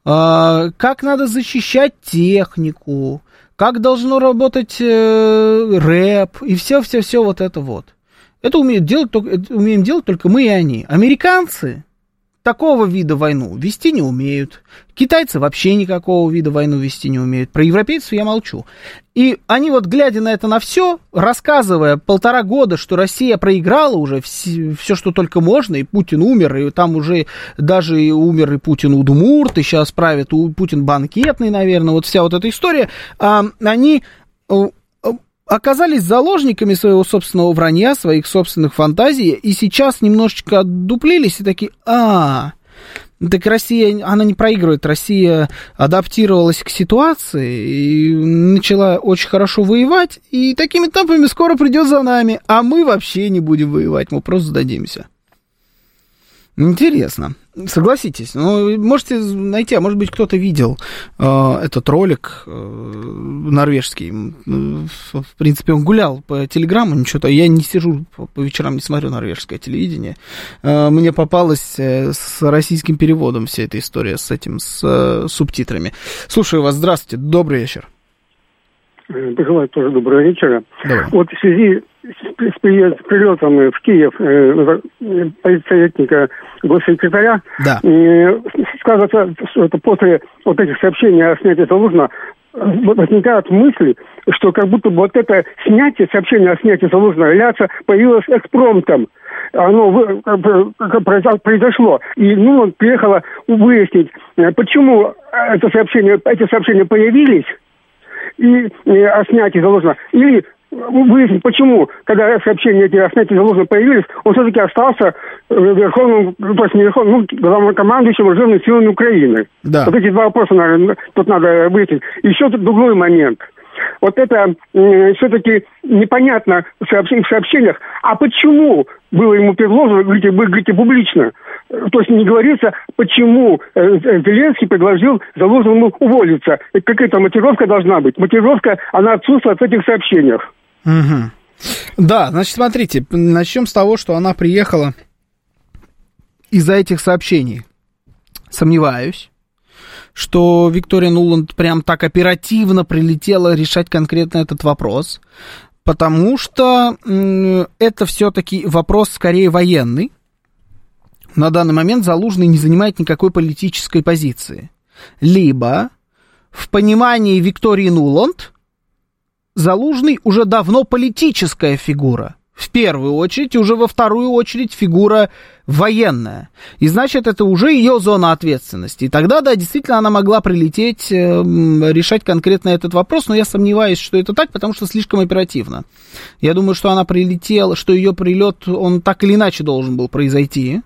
как надо защищать технику, как должно работать э, рэп и все-все-все вот это вот. Это умеют делать, это умеем делать только мы и они. Американцы такого вида войну вести не умеют. Китайцы вообще никакого вида войну вести не умеют. Про европейцев я молчу. И они вот, глядя на это на все, рассказывая полтора года, что Россия проиграла уже все, все, что только можно, и Путин умер, и там уже даже и умер и Путин Удмурт, и сейчас правит Путин банкетный, наверное, вот вся вот эта история, они оказались заложниками своего собственного вранья, своих собственных фантазий, и сейчас немножечко отдуплились и такие, а, так Россия, она не проигрывает, Россия адаптировалась к ситуации и начала очень хорошо воевать, и такими темпами скоро придет за нами, а мы вообще не будем воевать, мы просто сдадимся. Интересно. Согласитесь, ну, можете найти, а может быть, кто-то видел э, этот ролик э, норвежский. В принципе, он гулял по телеграмму, ничего-то. Я не сижу по, по вечерам, не смотрю норвежское телевидение. Э, мне попалась э, с российским переводом вся эта история, с этим, с э, субтитрами. Слушаю вас, здравствуйте, добрый вечер. Пожелаю тоже доброго вечера. Давай. Вот в связи с прилетом в Киев э, политсоветника госсекретаря, да. э, сказывается, что это после вот этих сообщений о снятии Залужного возникают мысли, что как будто бы вот это снятие, сообщение о снятии Залужного является, появилось экспромтом. Оно произошло. И ну, он приехала выяснить, почему это сообщение, эти сообщения появились, и, и о снятии Залужного. Или выяснить, почему, когда сообщения эти о снятии Залужного появились, он все-таки остался верховным, то есть не верховным, ну, главнокомандующим вооруженными силами Украины. Да. Вот эти два вопроса, наверное, тут надо выяснить. Еще тут другой момент. Вот это э, все-таки непонятно в, сообщ- в сообщениях. А почему было ему предложено, вы говорите, вы говорите публично, то есть не говорится, почему э, Зеленский предложил Залужному уволиться. Это какая-то мотивировка должна быть. Мотивировка, она отсутствует в этих сообщениях. Угу. Да, значит, смотрите, начнем с того, что она приехала из-за этих сообщений. Сомневаюсь, что Виктория Нуланд прям так оперативно прилетела решать конкретно этот вопрос, потому что м- это все-таки вопрос скорее военный. На данный момент Залужный не занимает никакой политической позиции. Либо в понимании Виктории Нуланд Залужный уже давно политическая фигура. В первую очередь, уже во вторую очередь фигура военная. И значит, это уже ее зона ответственности. И тогда, да, действительно, она могла прилететь, э, решать конкретно этот вопрос, но я сомневаюсь, что это так, потому что слишком оперативно. Я думаю, что она прилетела, что ее прилет, он так или иначе должен был произойти.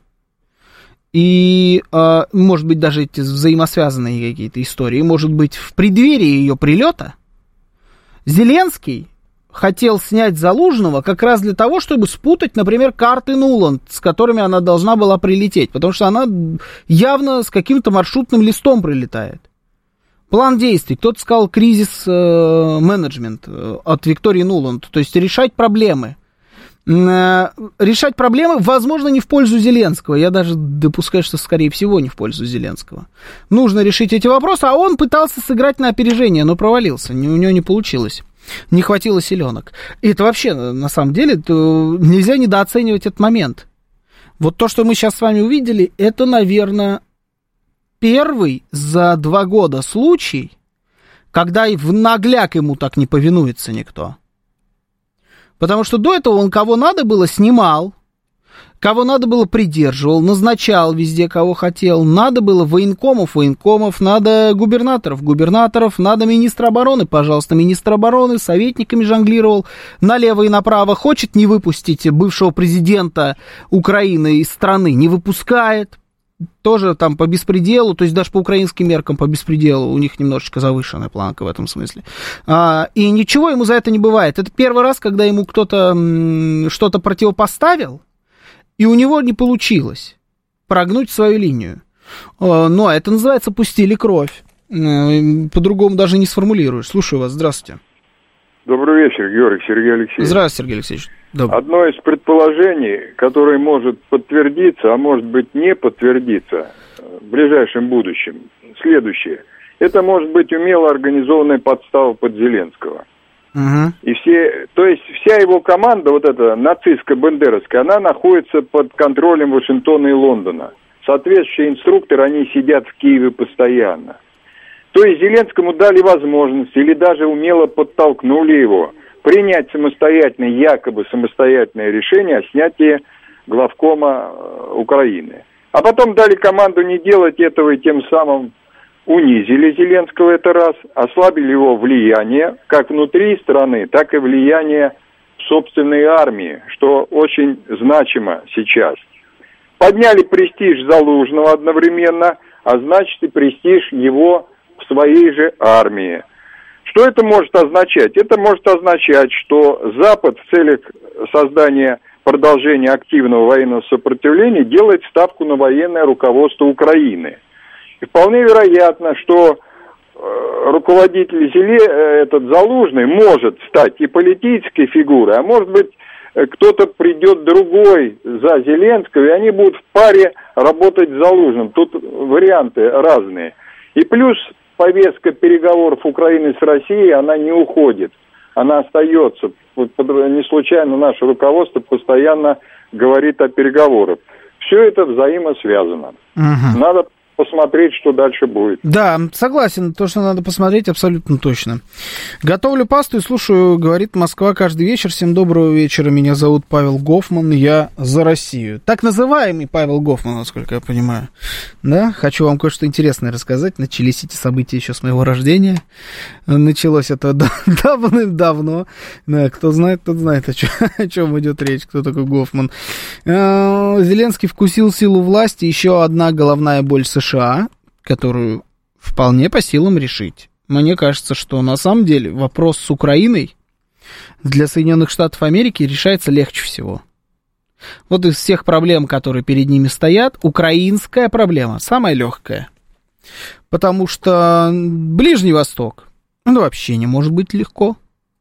И, э, может быть, даже эти взаимосвязанные какие-то истории, может быть, в преддверии ее прилета Зеленский хотел снять Залужного как раз для того, чтобы спутать, например, карты Нуланд, с которыми она должна была прилететь, потому что она явно с каким-то маршрутным листом прилетает. План действий. Кто-то сказал кризис-менеджмент э, от Виктории Нуланд, то есть решать проблемы. Э, решать проблемы, возможно, не в пользу Зеленского. Я даже допускаю, что, скорее всего, не в пользу Зеленского. Нужно решить эти вопросы, а он пытался сыграть на опережение, но провалился, у него не получилось. Не хватило силенок. И это вообще, на самом деле, нельзя недооценивать этот момент. Вот то, что мы сейчас с вами увидели, это, наверное, первый за два года случай, когда и в нагляк ему так не повинуется никто. Потому что до этого он кого надо было снимал, кого надо было придерживал, назначал везде, кого хотел. Надо было военкомов, военкомов, надо губернаторов, губернаторов, надо министра обороны, пожалуйста, министр обороны, советниками жонглировал налево и направо. Хочет не выпустить бывшего президента Украины из страны, не выпускает. Тоже там по беспределу, то есть даже по украинским меркам по беспределу, у них немножечко завышенная планка в этом смысле. А, и ничего ему за это не бывает. Это первый раз, когда ему кто-то м, что-то противопоставил, и у него не получилось прогнуть свою линию. Но это называется «пустили кровь». По-другому даже не сформулируешь. Слушаю вас. Здравствуйте. Добрый вечер, Георгий, Сергей Алексеевич. Здравствуйте, Сергей Алексеевич. Добрый. Одно из предположений, которое может подтвердиться, а может быть не подтвердиться, в ближайшем будущем следующее. Это может быть умело организованная подстава под Зеленского. Угу. И все, то есть вся его команда, вот эта нацистская, бандеровская, она находится под контролем Вашингтона и Лондона. Соответствующие инструкторы, они сидят в Киеве постоянно. То есть Зеленскому дали возможность, или даже умело подтолкнули его принять самостоятельное, якобы самостоятельное решение о снятии главкома Украины. А потом дали команду не делать этого, и тем самым унизили Зеленского, это раз, ослабили его влияние, как внутри страны, так и влияние собственной армии, что очень значимо сейчас. Подняли престиж Залужного одновременно, а значит и престиж его в своей же армии. Что это может означать? Это может означать, что Запад в целях создания продолжения активного военного сопротивления делает ставку на военное руководство Украины. И вполне вероятно, что э, руководитель Зеле, э, этот Залужный, может стать и политической фигурой, а может быть, э, кто-то придет другой за Зеленского, и они будут в паре работать с Залужным. Тут варианты разные. И плюс повестка переговоров Украины с Россией, она не уходит, она остается. Вот, не случайно наше руководство постоянно говорит о переговорах. Все это взаимосвязано. Угу. Надо посмотреть, что дальше будет. Да, согласен, то, что надо посмотреть, абсолютно точно. Готовлю пасту и слушаю, говорит Москва каждый вечер. Всем доброго вечера, меня зовут Павел Гофман, я за Россию. Так называемый Павел Гофман, насколько я понимаю. Да, хочу вам кое-что интересное рассказать. Начались эти события еще с моего рождения. Началось это давным-давно. Да, кто знает, тот знает, о чем, о чем идет речь, кто такой Гофман. Зеленский вкусил силу власти, еще одна головная боль США. США, которую вполне по силам решить. Мне кажется, что на самом деле вопрос с Украиной для Соединенных Штатов Америки решается легче всего. Вот из всех проблем, которые перед ними стоят, украинская проблема самая легкая. Потому что Ближний Восток, ну, вообще не может быть легко.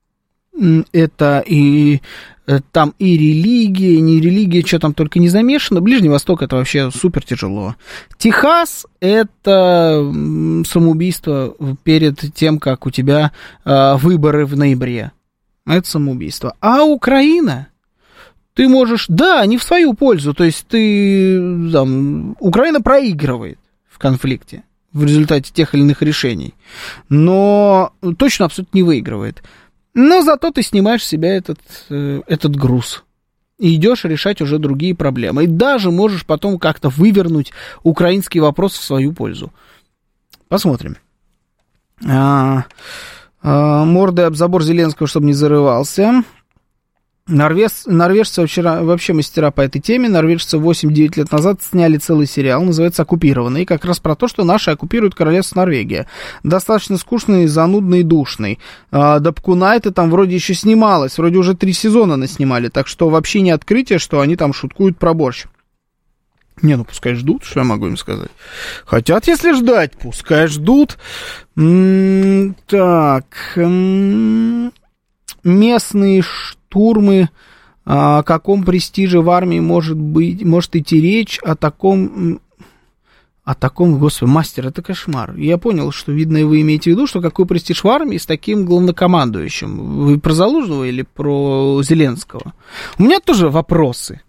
Это и там и религия, и не религия, что там только не замешано. Ближний Восток — это вообще супер тяжело. Техас — это самоубийство перед тем, как у тебя э, выборы в ноябре. Это самоубийство. А Украина, ты можешь, да, не в свою пользу, то есть ты, там, Украина проигрывает в конфликте в результате тех или иных решений, но точно абсолютно не выигрывает. Но зато ты снимаешь с себя этот, э, этот груз и идешь решать уже другие проблемы. И даже можешь потом как-то вывернуть украинский вопрос в свою пользу. Посмотрим. А, а, мордой об забор Зеленского, чтобы не зарывался. Норвеж, норвежцы вчера, вообще мастера по этой теме. Норвежцы восемь-девять лет назад сняли целый сериал, называется «Оккупированный», как раз про то, что наши оккупируют королевство Норвегия. Достаточно скучный, занудный и душный. А, Дапкунайте там вроде еще снималась, вроде уже три сезона наснимали, так что вообще не открытие, что они там шуткуют про борщ. Не, ну пускай ждут, что я могу им сказать. Хотят, если ждать, пускай ждут. М-м, так... М-м, местные штурмы, о каком престиже в армии может быть, может идти речь, о таком, о таком, господи, мастер, это кошмар. Я понял, что, видно, вы имеете в виду, что какой престиж в армии с таким главнокомандующим. Вы про Залужного или про Зеленского? У меня тоже вопросы.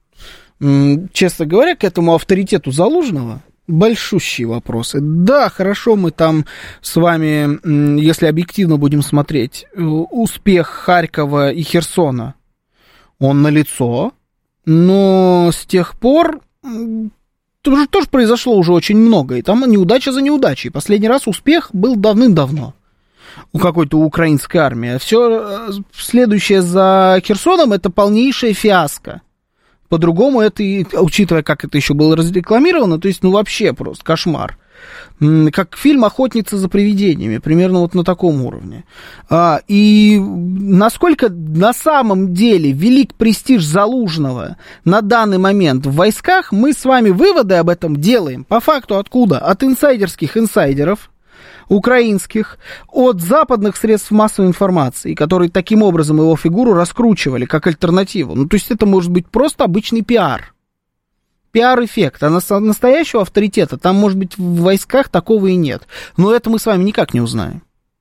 Честно говоря, к этому авторитету Залужного большущие вопросы. Да, хорошо, мы там с вами, если объективно будем смотреть, успех Харькова и Херсона, он налицо, но с тех пор тоже, тоже произошло уже очень много, и там неудача за неудачей. Последний раз успех был давным-давно у какой-то украинской армии. А все следующее за Херсоном — это полнейшая фиаско. По-другому это, учитывая, как это еще было разрекламировано, то есть, ну, вообще просто кошмар. Как фильм «Охотница за привидениями», примерно вот на таком уровне. А, и насколько на самом деле велик престиж Залужного на данный момент в войсках, мы с вами выводы об этом делаем. По факту откуда? От инсайдерских инсайдеров, украинских, от западных средств массовой информации, которые таким образом его фигуру раскручивали как альтернативу. Ну, то есть это может быть просто обычный пиар. пиар-эффект, а настоящего авторитета там, может быть, в войсках такого и нет. Но это мы с вами никак не узнаем.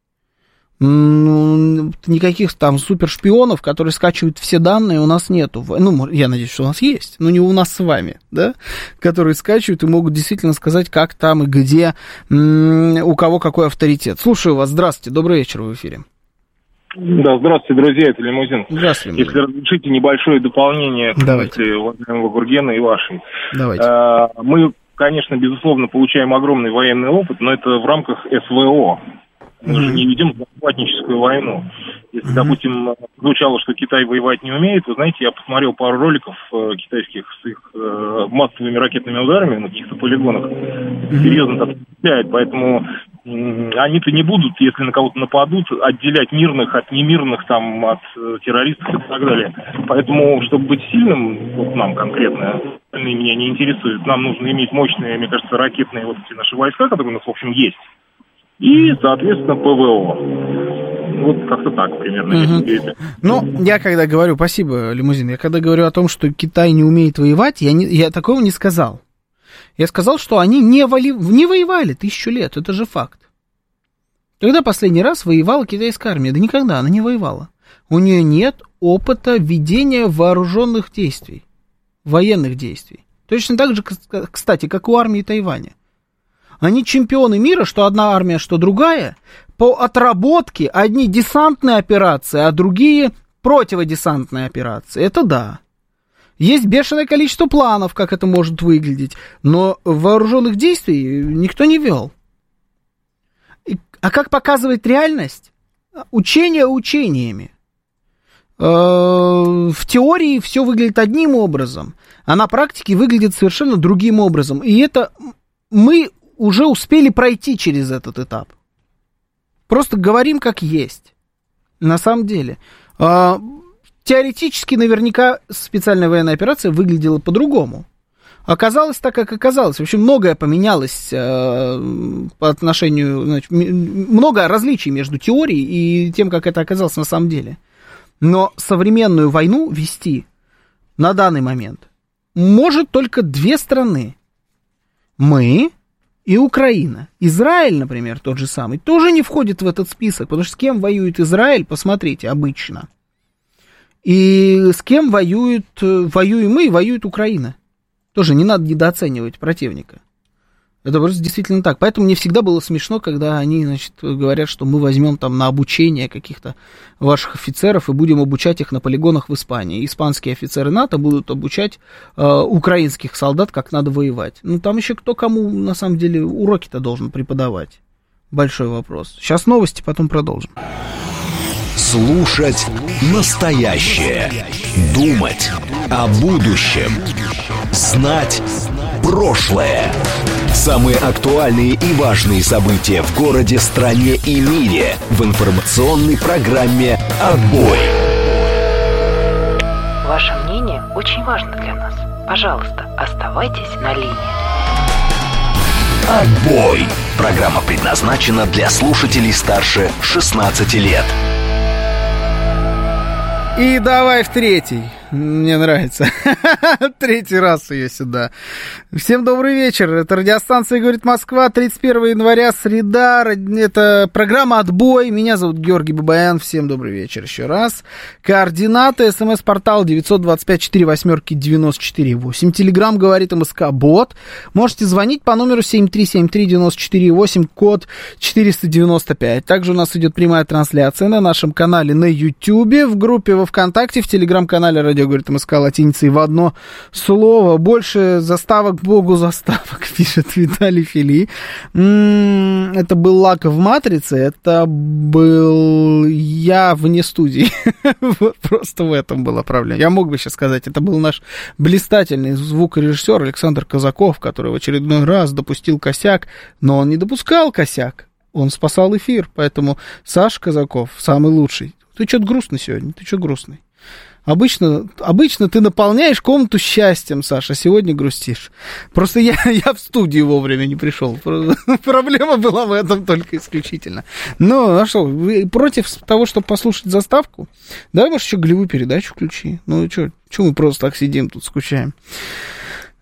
Ну, никаких там супершпионов, которые скачивают все данные, у нас нету. Ну, я надеюсь, что у нас есть, но не у нас с вами, да, которые скачивают и могут действительно сказать, как там и где, у кого какой авторитет. Слушаю вас, здравствуйте, добрый вечер, в эфире. Да, здравствуйте, друзья, это Лимузин. Здравствуйте. Если разрешите небольшое дополнение к мысли уважаемого Гургена и вашей. Давайте. А, мы, конечно, безусловно, получаем огромный военный опыт, но это в рамках СВО. Мы же не ведем захватническую войну. Если, mm-hmm. допустим, звучало, что Китай воевать не умеет, вы знаете, я посмотрел пару роликов э, китайских с их э, массовыми ракетными ударами на каких-то полигонах. Mm-hmm. Серьезно так впечатляет, поэтому э, они-то не будут, если на кого-то нападут, отделять мирных от немирных, там, от э, террористов и так далее. Поэтому, чтобы быть сильным, вот нам конкретно, остальные меня не интересуют, нам нужно иметь мощные, мне кажется, ракетные вот эти наши войска, которые у нас, в общем, есть. И, соответственно, ПВО. Вот как-то так примерно. Угу. Ну, я когда говорю, спасибо, Лимузин, я когда говорю о том, что Китай не умеет воевать, я, не, я такого не сказал. Я сказал, что они не, вали, не воевали тысячу лет, это же факт. Когда последний раз воевала китайская армия? Да никогда, она не воевала. У нее нет опыта ведения вооруженных действий, военных действий. Точно так же, кстати, как у армии Тайваня. Они чемпионы мира, что одна армия, что другая, по отработке одни десантные операции, а другие противодесантные операции. Это да. Есть бешеное количество планов, как это может выглядеть, но вооруженных действий никто не вел. А как показывает реальность? Учение учениями. В теории все выглядит одним образом, а на практике выглядит совершенно другим образом. И это мы уже успели пройти через этот этап. Просто говорим как есть. На самом деле. Теоретически наверняка специальная военная операция выглядела по-другому. Оказалось так, как оказалось. В общем, многое поменялось э, по отношению... Значит, много различий между теорией и тем, как это оказалось на самом деле. Но современную войну вести на данный момент может только две страны. Мы и Украина. Израиль, например, тот же самый, тоже не входит в этот список, потому что с кем воюет Израиль, посмотрите, обычно. И с кем воюет, воюем мы и воюет Украина. Тоже не надо недооценивать противника. Это просто действительно так. Поэтому мне всегда было смешно, когда они, значит, говорят, что мы возьмем там на обучение каких-то ваших офицеров и будем обучать их на полигонах в Испании. Испанские офицеры НАТО будут обучать э, украинских солдат, как надо воевать. Ну, там еще кто кому, на самом деле, уроки-то должен преподавать. Большой вопрос. Сейчас новости, потом продолжим. Слушать настоящее. Думать о будущем. Знать прошлое. Самые актуальные и важные события в городе, стране и мире в информационной программе «Отбой». Ваше мнение очень важно для нас. Пожалуйста, оставайтесь на линии. «Отбой». Программа предназначена для слушателей старше шестнадцати лет. И давай в третий. Мне нравится. Третий раз ее сюда. Всем добрый вечер. Это радиостанция «Говорит Москва», тридцать первого января, среда. Это программа «Отбой». Меня зовут Георгий Бабаян. Всем добрый вечер еще раз. Координаты. СМС-портал девятьсот двадцать пять сорок восемь девяносто четыре восемь. Телеграм «Говорит МСК-бот». Можете звонить по номеру семь три семь три девять четыре восемь, код четыреста девяносто пять. Также у нас идет прямая трансляция на нашем канале на Ютьюбе, в группе во ВКонтакте, в Телеграм-канале «Радио Говорит МСК» латиницей в одно слово. Больше заставок, богу заставок, пишет Виталий Фили. М-м, это был Лака в «Матрице», это был я вне студии. Просто в этом была проблема. Я мог бы сейчас сказать, это был наш блистательный звукорежиссер Александр Казаков, который в очередной раз допустил косяк, но он не допускал косяк, он спасал эфир, поэтому Саша Казаков самый лучший. Ты что-то грустный сегодня, ты что грустный? Обычно, обычно ты наполняешь комнату счастьем, Саша, сегодня грустишь. Просто я, я в студию вовремя не пришел. Проблема была в этом только исключительно. Ну, а что, вы против того, чтобы послушать заставку? Давай, может, еще голевую передачу включи. Ну, что, что мы просто так сидим тут, скучаем?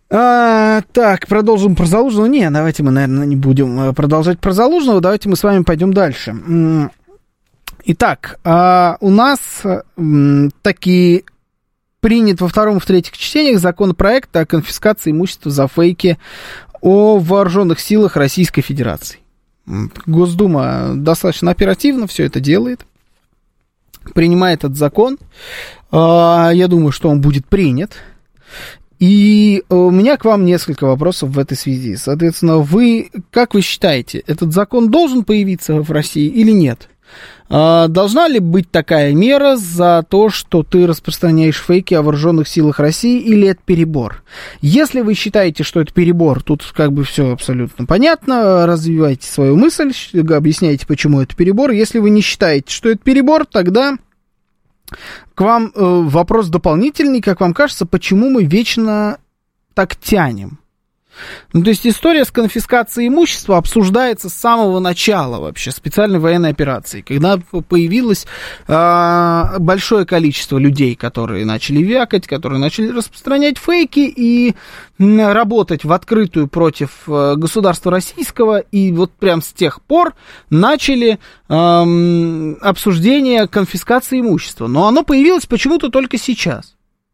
А, так, продолжим про Залужного. Не, давайте мы, наверное, не будем продолжать про Залужного. Давайте мы с вами пойдем дальше. Итак, а, у нас м, таки принят во втором и в третьих чтениях законопроект о конфискации имущества за фейки о вооруженных силах Российской Федерации. Госдума достаточно оперативно все это делает, принимает этот закон. А, я думаю, что он будет принят. И у меня к вам несколько вопросов в этой связи. Соответственно, вы, как вы считаете, этот закон должен появиться в России или нет? Должна ли быть такая мера за то, что ты распространяешь фейки о вооруженных силах России, или это перебор? Если вы считаете, что это перебор, тут как бы все абсолютно понятно, развивайте свою мысль, объясняйте, почему это перебор. Если вы не считаете, что это перебор, тогда к вам э, вопрос дополнительный, как вам кажется, почему мы вечно так тянем? Ну, то есть история с конфискацией имущества обсуждается с самого начала вообще специальной военной операции, когда появилось э, большое количество людей, которые начали вякать, которые начали распространять фейки и м, работать в открытую против э, государства российского, и вот прям с тех пор начали э, обсуждение конфискации имущества. Но оно появилось почему-то только сейчас.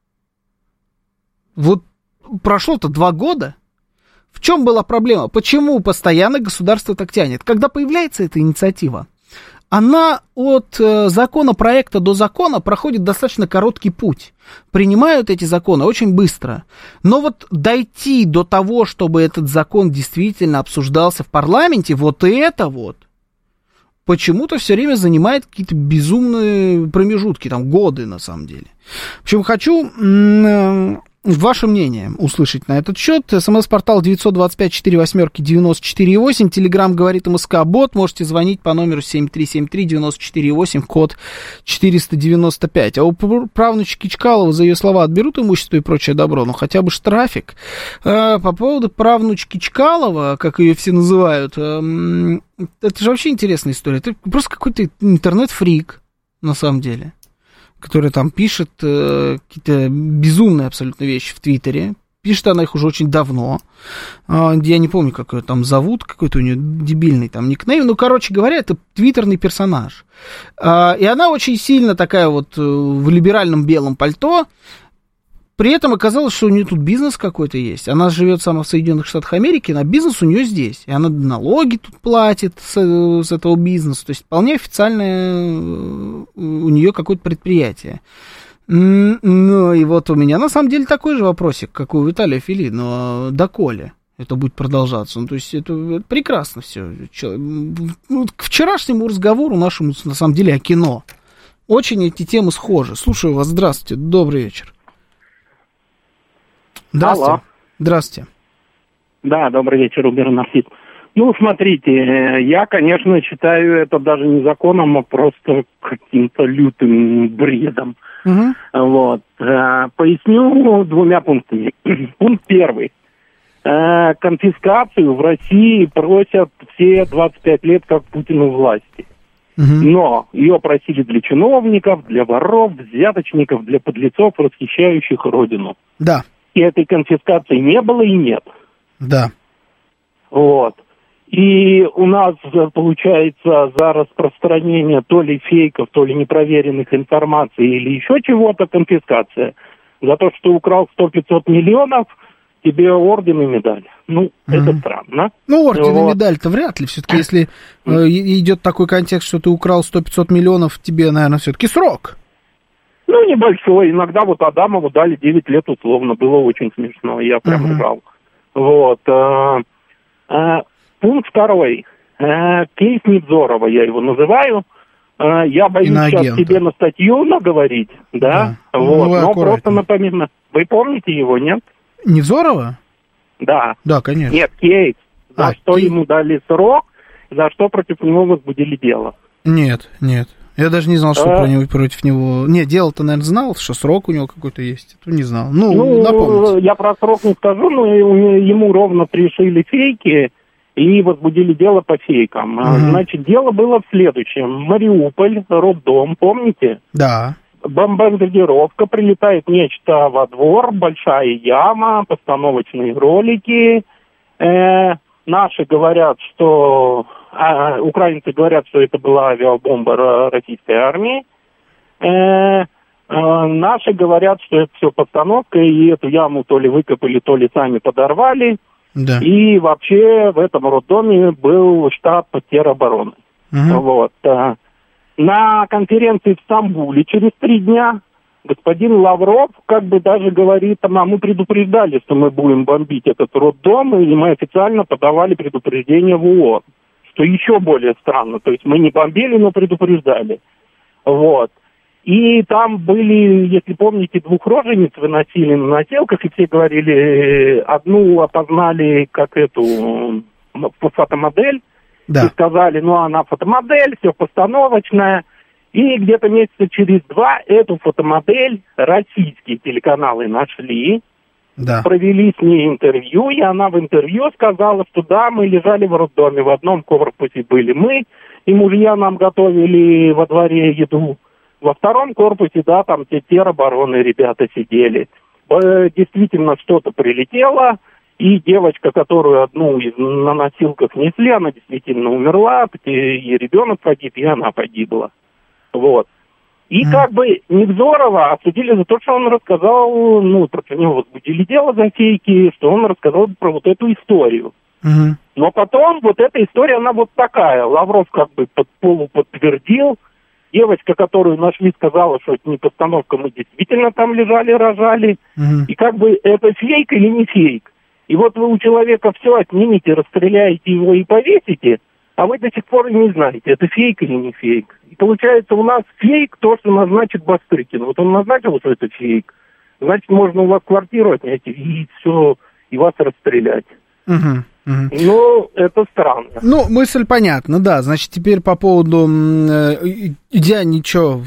Вот прошло-то два года. В чем была проблема? Почему постоянно государство так тянет? Когда появляется эта инициатива, она от э, законопроекта до закона проходит достаточно короткий путь. Принимают эти законы очень быстро. Но вот дойти до того, чтобы этот закон действительно обсуждался в парламенте, вот это вот, почему-то все время занимает какие-то безумные промежутки, там годы на самом деле. В общем, хочу... М- Ваше мнение услышать на этот счет. СМС-портал девять два пять четыре восемь девяносто четыре восемь. Телеграм говорит МСК-бот. Можете звонить по номеру семь три семь три девяносто четыре восемь, код четыреста девяносто пять. А у правнучки Чкалова за ее слова отберут имущество и прочее добро, ну хотя бы штрафик. По поводу правнучки Чкалова, как ее все называют, это же вообще интересная история. Это просто какой-то интернет-фрик, на самом деле, которая там пишет э, какие-то безумные абсолютно вещи в Твиттере. Пишет она их уже очень давно. Э, я не помню, как ее там зовут, какой-то у нее дебильный там никнейм. Ну, короче говоря, это твиттерный персонаж. Э, и она очень сильно такая вот э, в либеральном белом пальто. При этом оказалось, что у нее тут бизнес какой-то есть. Она живет сама в Соединенных Штатах Америки, а бизнес у нее здесь. И она налоги тут платит с, с этого бизнеса. То есть вполне официальное у нее какое-то предприятие. Ну и вот у меня на самом деле такой же вопросик, как у Виталия Фили. Но доколе это будет продолжаться? Ну то есть это, это прекрасно все. К вчерашнему разговору нашему на самом деле о кино. Очень эти темы схожи. Слушаю вас. Здравствуйте. Добрый вечер. Здравствуйте. Алло. Здравствуйте. Да, добрый вечер, Убер Нарсит. Ну, смотрите, я, конечно, считаю это даже не законом, а просто каким-то лютым бредом. Угу. Вот. Поясню двумя пунктами. Пункт первый. Конфискацию в России просят все двадцать пять лет, как Путину власти. Угу. Но ее просили для чиновников, для воров, взяточников, для подлецов, расхищающих родину. Да. И этой конфискации не было и нет. Да. Вот. И у нас, получается, за распространение то ли фейков, то ли непроверенных информаций или еще чего-то конфискация. За то, что украл сто-пятьсот миллионов, тебе орден и медаль. Ну, угу. Это странно. Ну, орден вот. И медаль-то вряд ли. Все-таки, если э, идет такой контекст, что ты украл сто-пятьсот миллионов, тебе, наверное, все-таки срок. Ну, небольшой. Иногда вот Адамову дали девять лет условно. Было очень смешно. Я прям uh-huh. ржал. Вот. А, а, пункт второй. А, кейс Невзорова, я его называю. А, я боюсь сейчас тебе на статью наговорить. Да. да. Вот. Ну, но просто напоминаю. Вы помните его, нет? Невзорова? Да. Да, конечно. Нет, кейс. За а, что кейс. ему дали срок, за что против него возбудили дело. Нет, нет. Я даже не знал, что а... про него, против него... Не, дело-то, наверное, знал, что срок у него какой-то есть. Это не знал. Ну, ну напомните. Я про срок не скажу, но ему ровно пришили фейки и возбудили дело по фейкам. Угу. Значит, дело было в следующем. Мариуполь, роддом, помните? Да. бомбардировка, прилетает нечто во двор, большая яма, постановочные ролики. Э, наши говорят, что... Э, украинцы говорят, что это была авиабомба российской армии. Э, э, наши говорят, что это все постановка, и эту яму то ли выкопали, то ли сами подорвали. Да. И вообще в этом роддоме был штаб теробороны. Угу. Вот. На конференции в Стамбуле через три дня господин Лавров как бы даже говорит, а мы предупреждали, что мы будем бомбить этот роддом, и мы официально подавали предупреждение в ООН. Что еще более странно. То есть мы не бомбили, но предупреждали. Вот. И там были, если помните, двух рожениц выносили на носилках, и все говорили, одну опознали как эту фотомодель, да. И сказали, ну она фотомодель, все постановочное. И где-то месяца через два эту фотомодель российские телеканалы нашли, да. Провели с ней интервью, и она в интервью сказала, что да, мы лежали в роддоме, в одном корпусе были мы, и мужья нам готовили во дворе еду. Во втором корпусе, да, там те теробороны ребята сидели. Действительно, что-то прилетело, и девочка, которую одну из, на носилках несли, она действительно умерла, и ребенок погиб, и она погибла. Вот. И mm. как бы Невзорова осудили за то, что он рассказал, ну, против него возбудили дело за фейки, что он рассказал про вот эту историю. Mm-hmm. Но потом вот эта история, она вот такая. Лавров как бы под полу подтвердил. Девочка, которую нашли, сказала, что это не постановка, мы действительно там лежали, рожали. Mm-hmm. И как бы это фейк или не фейк? И вот вы у человека все отнимете, расстреляете его и повесите, а вы до сих пор не знаете, это фейк или не фейк. И получается у нас фейк то, что назначит Бастрыкин. Вот он назначил, что это фейк. Значит, можно у вас квартиру отнять и все, и вас расстрелять. Угу, угу. Ну, это странно. Ну, мысль понятна, да. Значит, теперь по поводу... Я ничего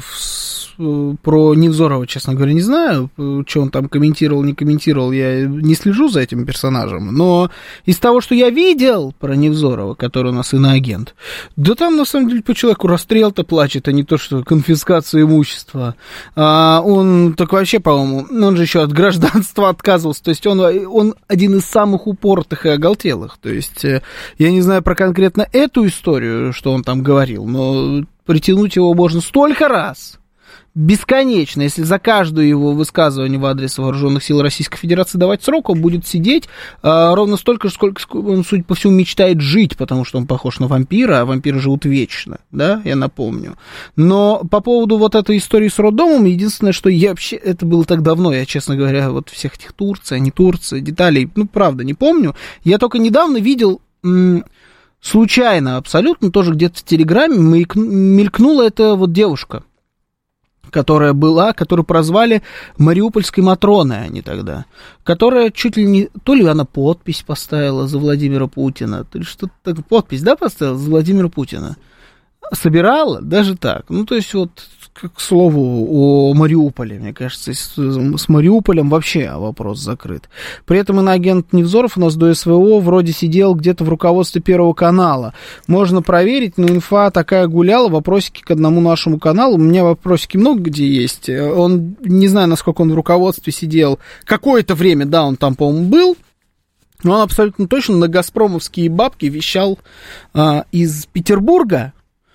про Невзорова, честно говоря, не знаю. Что он там комментировал, не комментировал, я не слежу за этим персонажем. Но из того, что я видел про Невзорова, который у нас иноагент, да там, на самом деле, по человеку расстрел-то плачет, а не то, что конфискация имущества. А он так вообще, по-моему, он же еще от гражданства отказывался. То есть он, он один из самых упоротых и оголтелых. То есть я не знаю про конкретно эту историю, что он там говорил, но притянуть его можно столько раз, бесконечно. Если за каждое его высказывание в адрес вооруженных сил Российской Федерации давать срок, он будет сидеть а, ровно столько же, сколько он, судя по всему, мечтает жить, потому что он похож на вампира, а вампиры живут вечно, да, я напомню. Но по поводу вот этой истории с роддомом, единственное, что я вообще, это было так давно, я, честно говоря, вот всех этих Турция, не Турция, деталей, ну, правда, не помню. Я только недавно видел... М- случайно абсолютно, тоже где-то в Телеграме мелькнула эта вот девушка, которая была, которую прозвали Мариупольской Матроной они тогда, которая чуть ли не, то ли она подпись поставила за Владимира Путина, то ли что-то такое, подпись, да, поставила за Владимира Путина, собирала, даже так, ну, то есть вот, к слову, о Мариуполе, мне кажется, с, с Мариуполем вообще вопрос закрыт. При этом иноагент Невзоров у нас до СВО вроде сидел где-то в руководстве Первого канала. Можно проверить, но инфа такая гуляла, вопросики к одному нашему каналу. У меня вопросики много где есть. Он, не знаю, насколько он в руководстве сидел. Какое-то время, да, он там, по-моему, был. Но он абсолютно точно на газпромовские бабки вещал а, из Петербурга.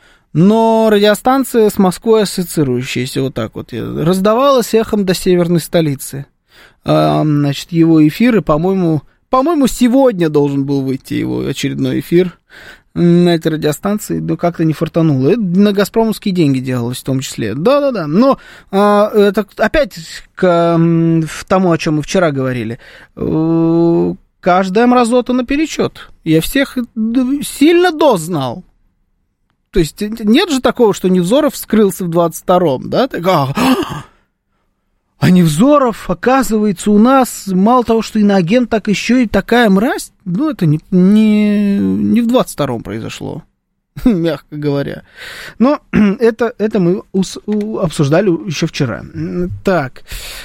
Но радиостанция с Москвой ассоциирующаяся вот так вот раздавалась эхом до северной столицы. А, значит, его эфиры, по-моему, по-моему, сегодня должен был выйти его очередной эфир на этой радиостанции, но как-то не фартануло. Это на газпромовские деньги делалось в том числе. Да-да-да. Но а, это опять к в тому, о чем мы вчера говорили. Каждая мразота наперечет. Я всех сильно дознал. То есть нет же такого, что Невзоров вскрылся в двадцать втором, да? Так, а, а Невзоров, оказывается, у нас мало того, что иноагент, так еще и такая мразь. Ну, это не, не, не в двадцать втором произошло, мягко говоря. Но это, это мы ус, обсуждали еще вчера. Так...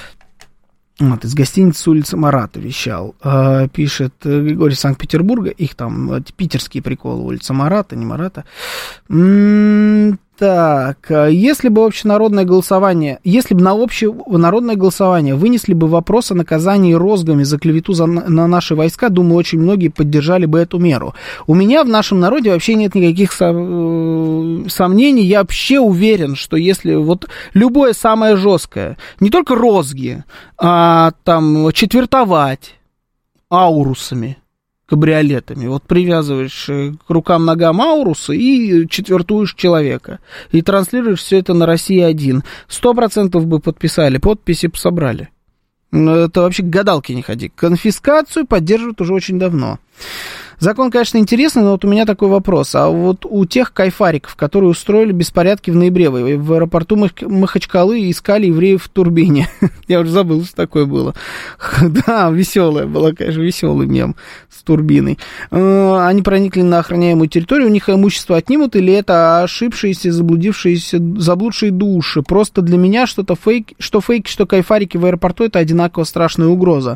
Вот, из гостиницы улицы Марата вещал. Э, пишет Григорий из Санкт-Петербурга. Их там питерские приколы. Улица Марата, не Марата. М-м, Так, если бы общенародное голосование, если бы на общенародное голосование вынесли бы вопрос о наказании розгами за клевету за, на наши войска, думаю, очень многие поддержали бы эту меру. У меня в нашем народе вообще нет никаких сом, сомнений, я вообще уверен, что если вот любое самое жесткое, не только розги, а там четвертовать аурусами, кабриолетами. Вот привязываешь к рукам, ногам аурусы и четвертуешь человека. И транслируешь все это на Россия один. Сто процентов бы подписали, подписи бы собрали. Это вообще к гадалке не ходи. Конфискацию поддерживают уже очень давно. Закон, конечно, интересный, но вот у меня такой вопрос. А вот у тех кайфариков, которые устроили беспорядки в ноябре в аэропорту Махачкалы, искали евреев в турбине. Я уже забыл, что такое было. Да, веселая была, конечно, веселый мем с турбиной. Они проникли на охраняемую территорию, у них имущество отнимут, или это ошибшиеся, заблудившиеся, заблудшие души? Просто для меня что-то фейк, что фейки, что кайфарики в аэропорту, это одинаково страшная угроза.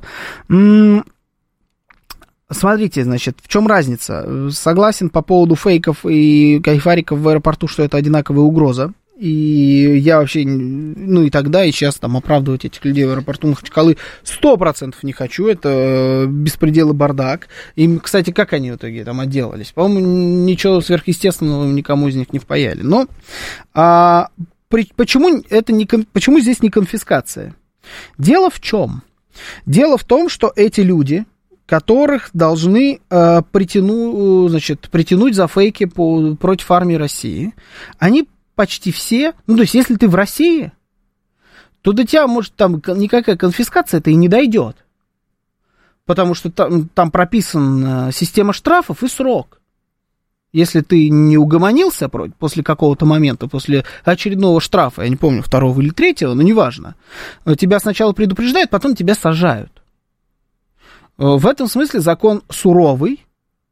Смотрите, значит, в чем разница? Согласен по поводу фейков и кайфариков в аэропорту, что это одинаковая угроза. И я вообще, ну и тогда, и сейчас там оправдывать этих людей в аэропорту Махачкалы сто процентов не хочу. Это беспредел и бардак. И, кстати, как они в итоге там отделались? По-моему, ничего сверхъестественного никому из них не впаяли. Но а, при, почему, это не, почему здесь не конфискация? Дело в чем? Дело в том, что эти люди, которых должны э, притяну, значит, притянуть за фейки по, против армии России, они почти все, ну, то есть, если ты в России, то до тебя, может, там никакая конфискация-то и не дойдет, потому что там, там прописана система штрафов и срок. Если ты не угомонился после какого-то момента, после очередного штрафа, я не помню, второго или третьего, но неважно, тебя сначала предупреждают, потом тебя сажают. В этом смысле закон суровый,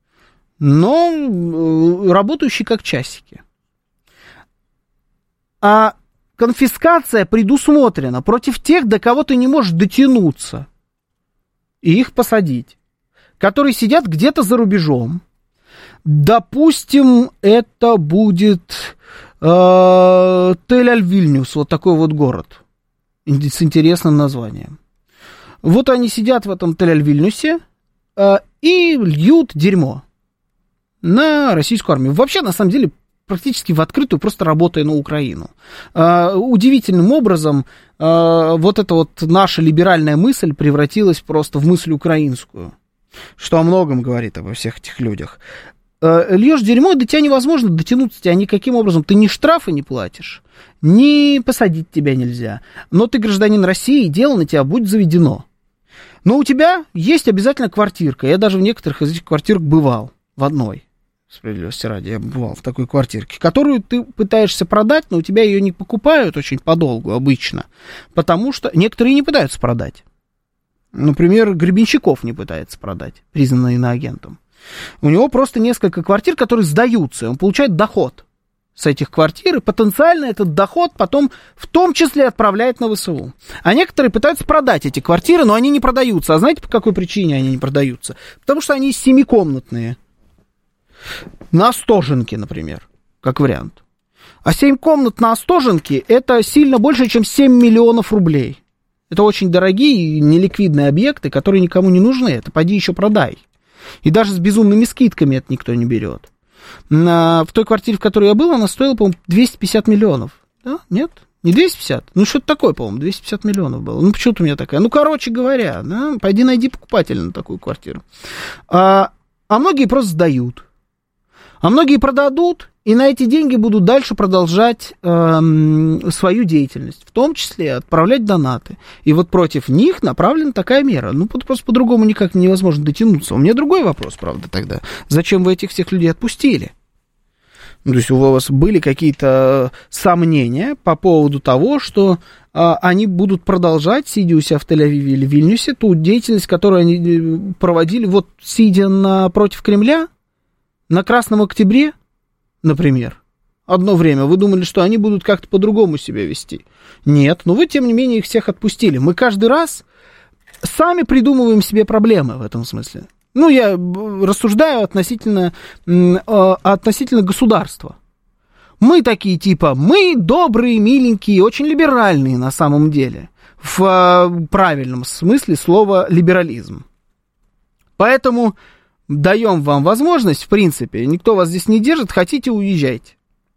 но работающий как часики. А конфискация предусмотрена против тех, до кого ты не можешь дотянуться, и их посадить, которые сидят где-то за рубежом. Допустим, это будет э, Тель-Аль-Вильнюс, вот такой вот город с интересным названием. Вот они сидят в этом Тель-Аль-Вильнюсе э, и льют дерьмо на российскую армию. Вообще, на самом деле, практически в открытую, просто работая на Украину. Э, удивительным образом э, вот эта вот наша либеральная мысль превратилась просто в мысль украинскую, что о многом говорит обо всех этих людях. Э, льешь дерьмо, до тебя невозможно дотянуться, тебя никаким образом, ты ни штрафы не платишь, ни посадить тебя нельзя, но ты гражданин России, и дело на тебя будет заведено. Но у тебя есть обязательно квартирка. Я даже в некоторых из этих квартирок бывал. В одной, справедливости ради, я бывал в такой квартирке, которую ты пытаешься продать, но у тебя ее не покупают очень подолгу обычно, потому что некоторые не пытаются продать. Например, Гребенщиков не пытается продать, признанный иноагентом. У него просто несколько квартир, которые сдаются, и он получает доход с этих квартир, и потенциально этот доход потом в том числе отправляет на ВСУ. А некоторые пытаются продать эти квартиры, но они не продаются. А знаете, по какой причине они не продаются? Потому что они семикомнатные. На Остоженке, например, как вариант. А семь комнат на Остоженке — это сильно больше, чем семь миллионов рублей. Это очень дорогие неликвидные объекты, которые никому не нужны. Это поди еще продай. И даже с безумными скидками это никто не берет. На, в той квартире, в которой я был, она стоила, по-моему, двести пятьдесят миллионов. Да? Нет? Не двести пятьдесят? Ну, что-то такое, по-моему, двести пятьдесят миллионов было. Ну, почему-то у меня такая. Ну, короче говоря, да, пойди найди покупателя на такую квартиру. А, а многие просто сдают. А многие продадут, и на эти деньги будут дальше продолжать э, свою деятельность, в том числе отправлять донаты. И вот против них направлена такая мера. Ну, просто по-другому никак невозможно дотянуться. У меня другой вопрос, правда, тогда. Зачем вы этих всех людей отпустили? Ну, то есть у вас были какие-то сомнения по поводу того, что э, они будут продолжать, сидя у себя в Тель-Авиве или Вильнюсе, ту деятельность, которую они проводили, вот сидя напротив Кремля, на Красном Октябре, например, одно время вы думали, что они будут как-то по-другому себя вести. Нет, но вы, тем не менее, их всех отпустили. Мы каждый раз сами придумываем себе проблемы в этом смысле. Ну, я рассуждаю относительно, относительно государства. Мы такие типа, мы добрые, миленькие, очень либеральные на самом деле. В э, правильном смысле слова либерализм. Поэтому даем вам возможность, в принципе, никто вас здесь не держит, хотите, уезжайте.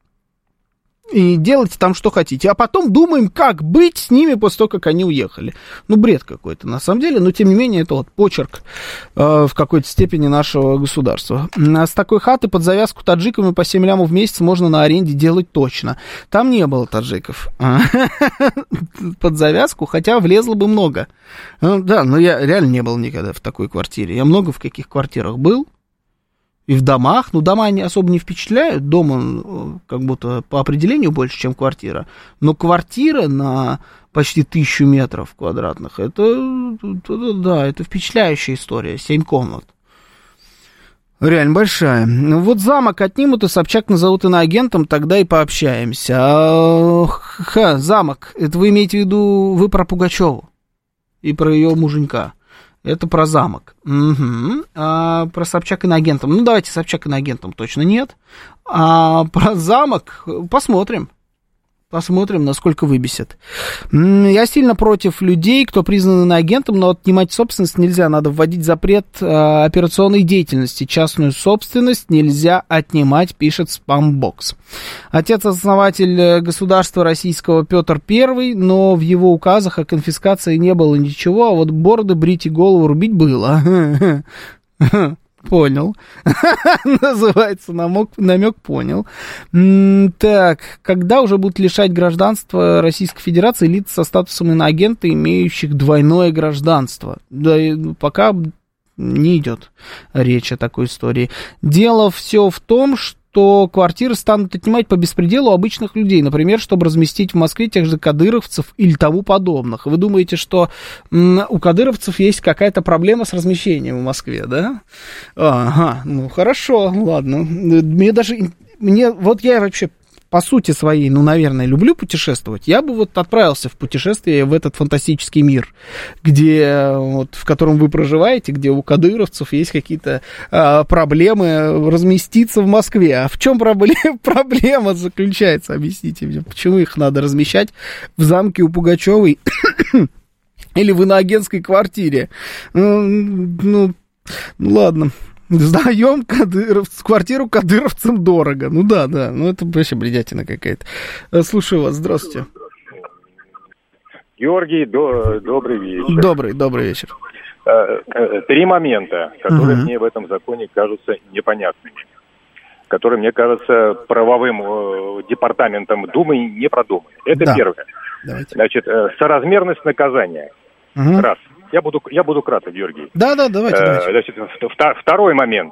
И делайте там, что хотите. А потом думаем, как быть с ними после того, как они уехали. Ну, бред какой-то, на самом деле. Но, тем не менее, это вот почерк э, в какой-то степени нашего государства. А с такой хаты под завязку таджиками по семь лямов в месяц можно на аренде делать точно. Там не было таджиков. Под завязку, хотя влезло бы много. Да, но я реально не был никогда в такой квартире. Я много в каких квартирах был. И в домах, ну, дома они особо не впечатляют, дом он как будто по определению больше, чем квартира, но квартира на почти тысячу метров квадратных, это, это да, это впечатляющая история, семь комнат. Реально большая. Вот замок отнимут, и Собчак назовут иноагентом, тогда и пообщаемся. А, ха, замок, это вы имеете в виду, вы про Пугачеву и про ее муженька. Это про замок. Угу. А про Собчак иноагентом. Ну, давайте Собчак иноагентом точно нет. А про замок посмотрим. Посмотрим, насколько выбесит. Я сильно против людей, кто признан иноагентом, но отнимать собственность нельзя. Надо вводить запрет а, операционной деятельности. Частную собственность нельзя отнимать, пишет Спамбокс. Отец-основатель государства российского Петр Первый, но в его указах о конфискации не было ничего, а вот бороды брить и голову рубить было. Понял. Называется намек, намек понял. Так, когда уже будут лишать гражданства Российской Федерации лиц со статусом иноагента, имеющих двойное гражданство? Да, пока не идет речь о такой истории. Дело все в том, что что квартиры станут отнимать по беспределу обычных людей, например, чтобы разместить в Москве тех же кадыровцев или тому подобных. Вы думаете, что м, у кадыровцев есть какая-то проблема с размещением в Москве, да? Ага, ну хорошо, ладно. Мне даже, мне, вот я вообще по сути своей, ну, наверное, люблю путешествовать. Я бы вот отправился в путешествие в этот фантастический мир, где, вот, в котором вы проживаете, где у кадыровцев есть какие-то а, проблемы разместиться в Москве. А в чем проблема, проблема заключается? Объясните мне, почему их надо размещать в замке у Пугачевой или в иноагентской квартире? Ну, ну ладно. Сдаем кадыров... квартиру кадыровцам дорого. Ну да, да, ну это вообще бредятина какая-то. Слушаю вас, здравствуйте. Георгий, до... добрый вечер. Добрый, добрый вечер. Три момента, которые угу. мне в этом законе кажутся непонятными, которые, мне кажется, правовым департаментом Думы не продуманы. Это да. Первое. Давайте. Значит, соразмерность наказания. Угу. Раз. Я буду, я буду краток, Георгий. Да, да, давайте. Э, давайте. Значит, второй момент.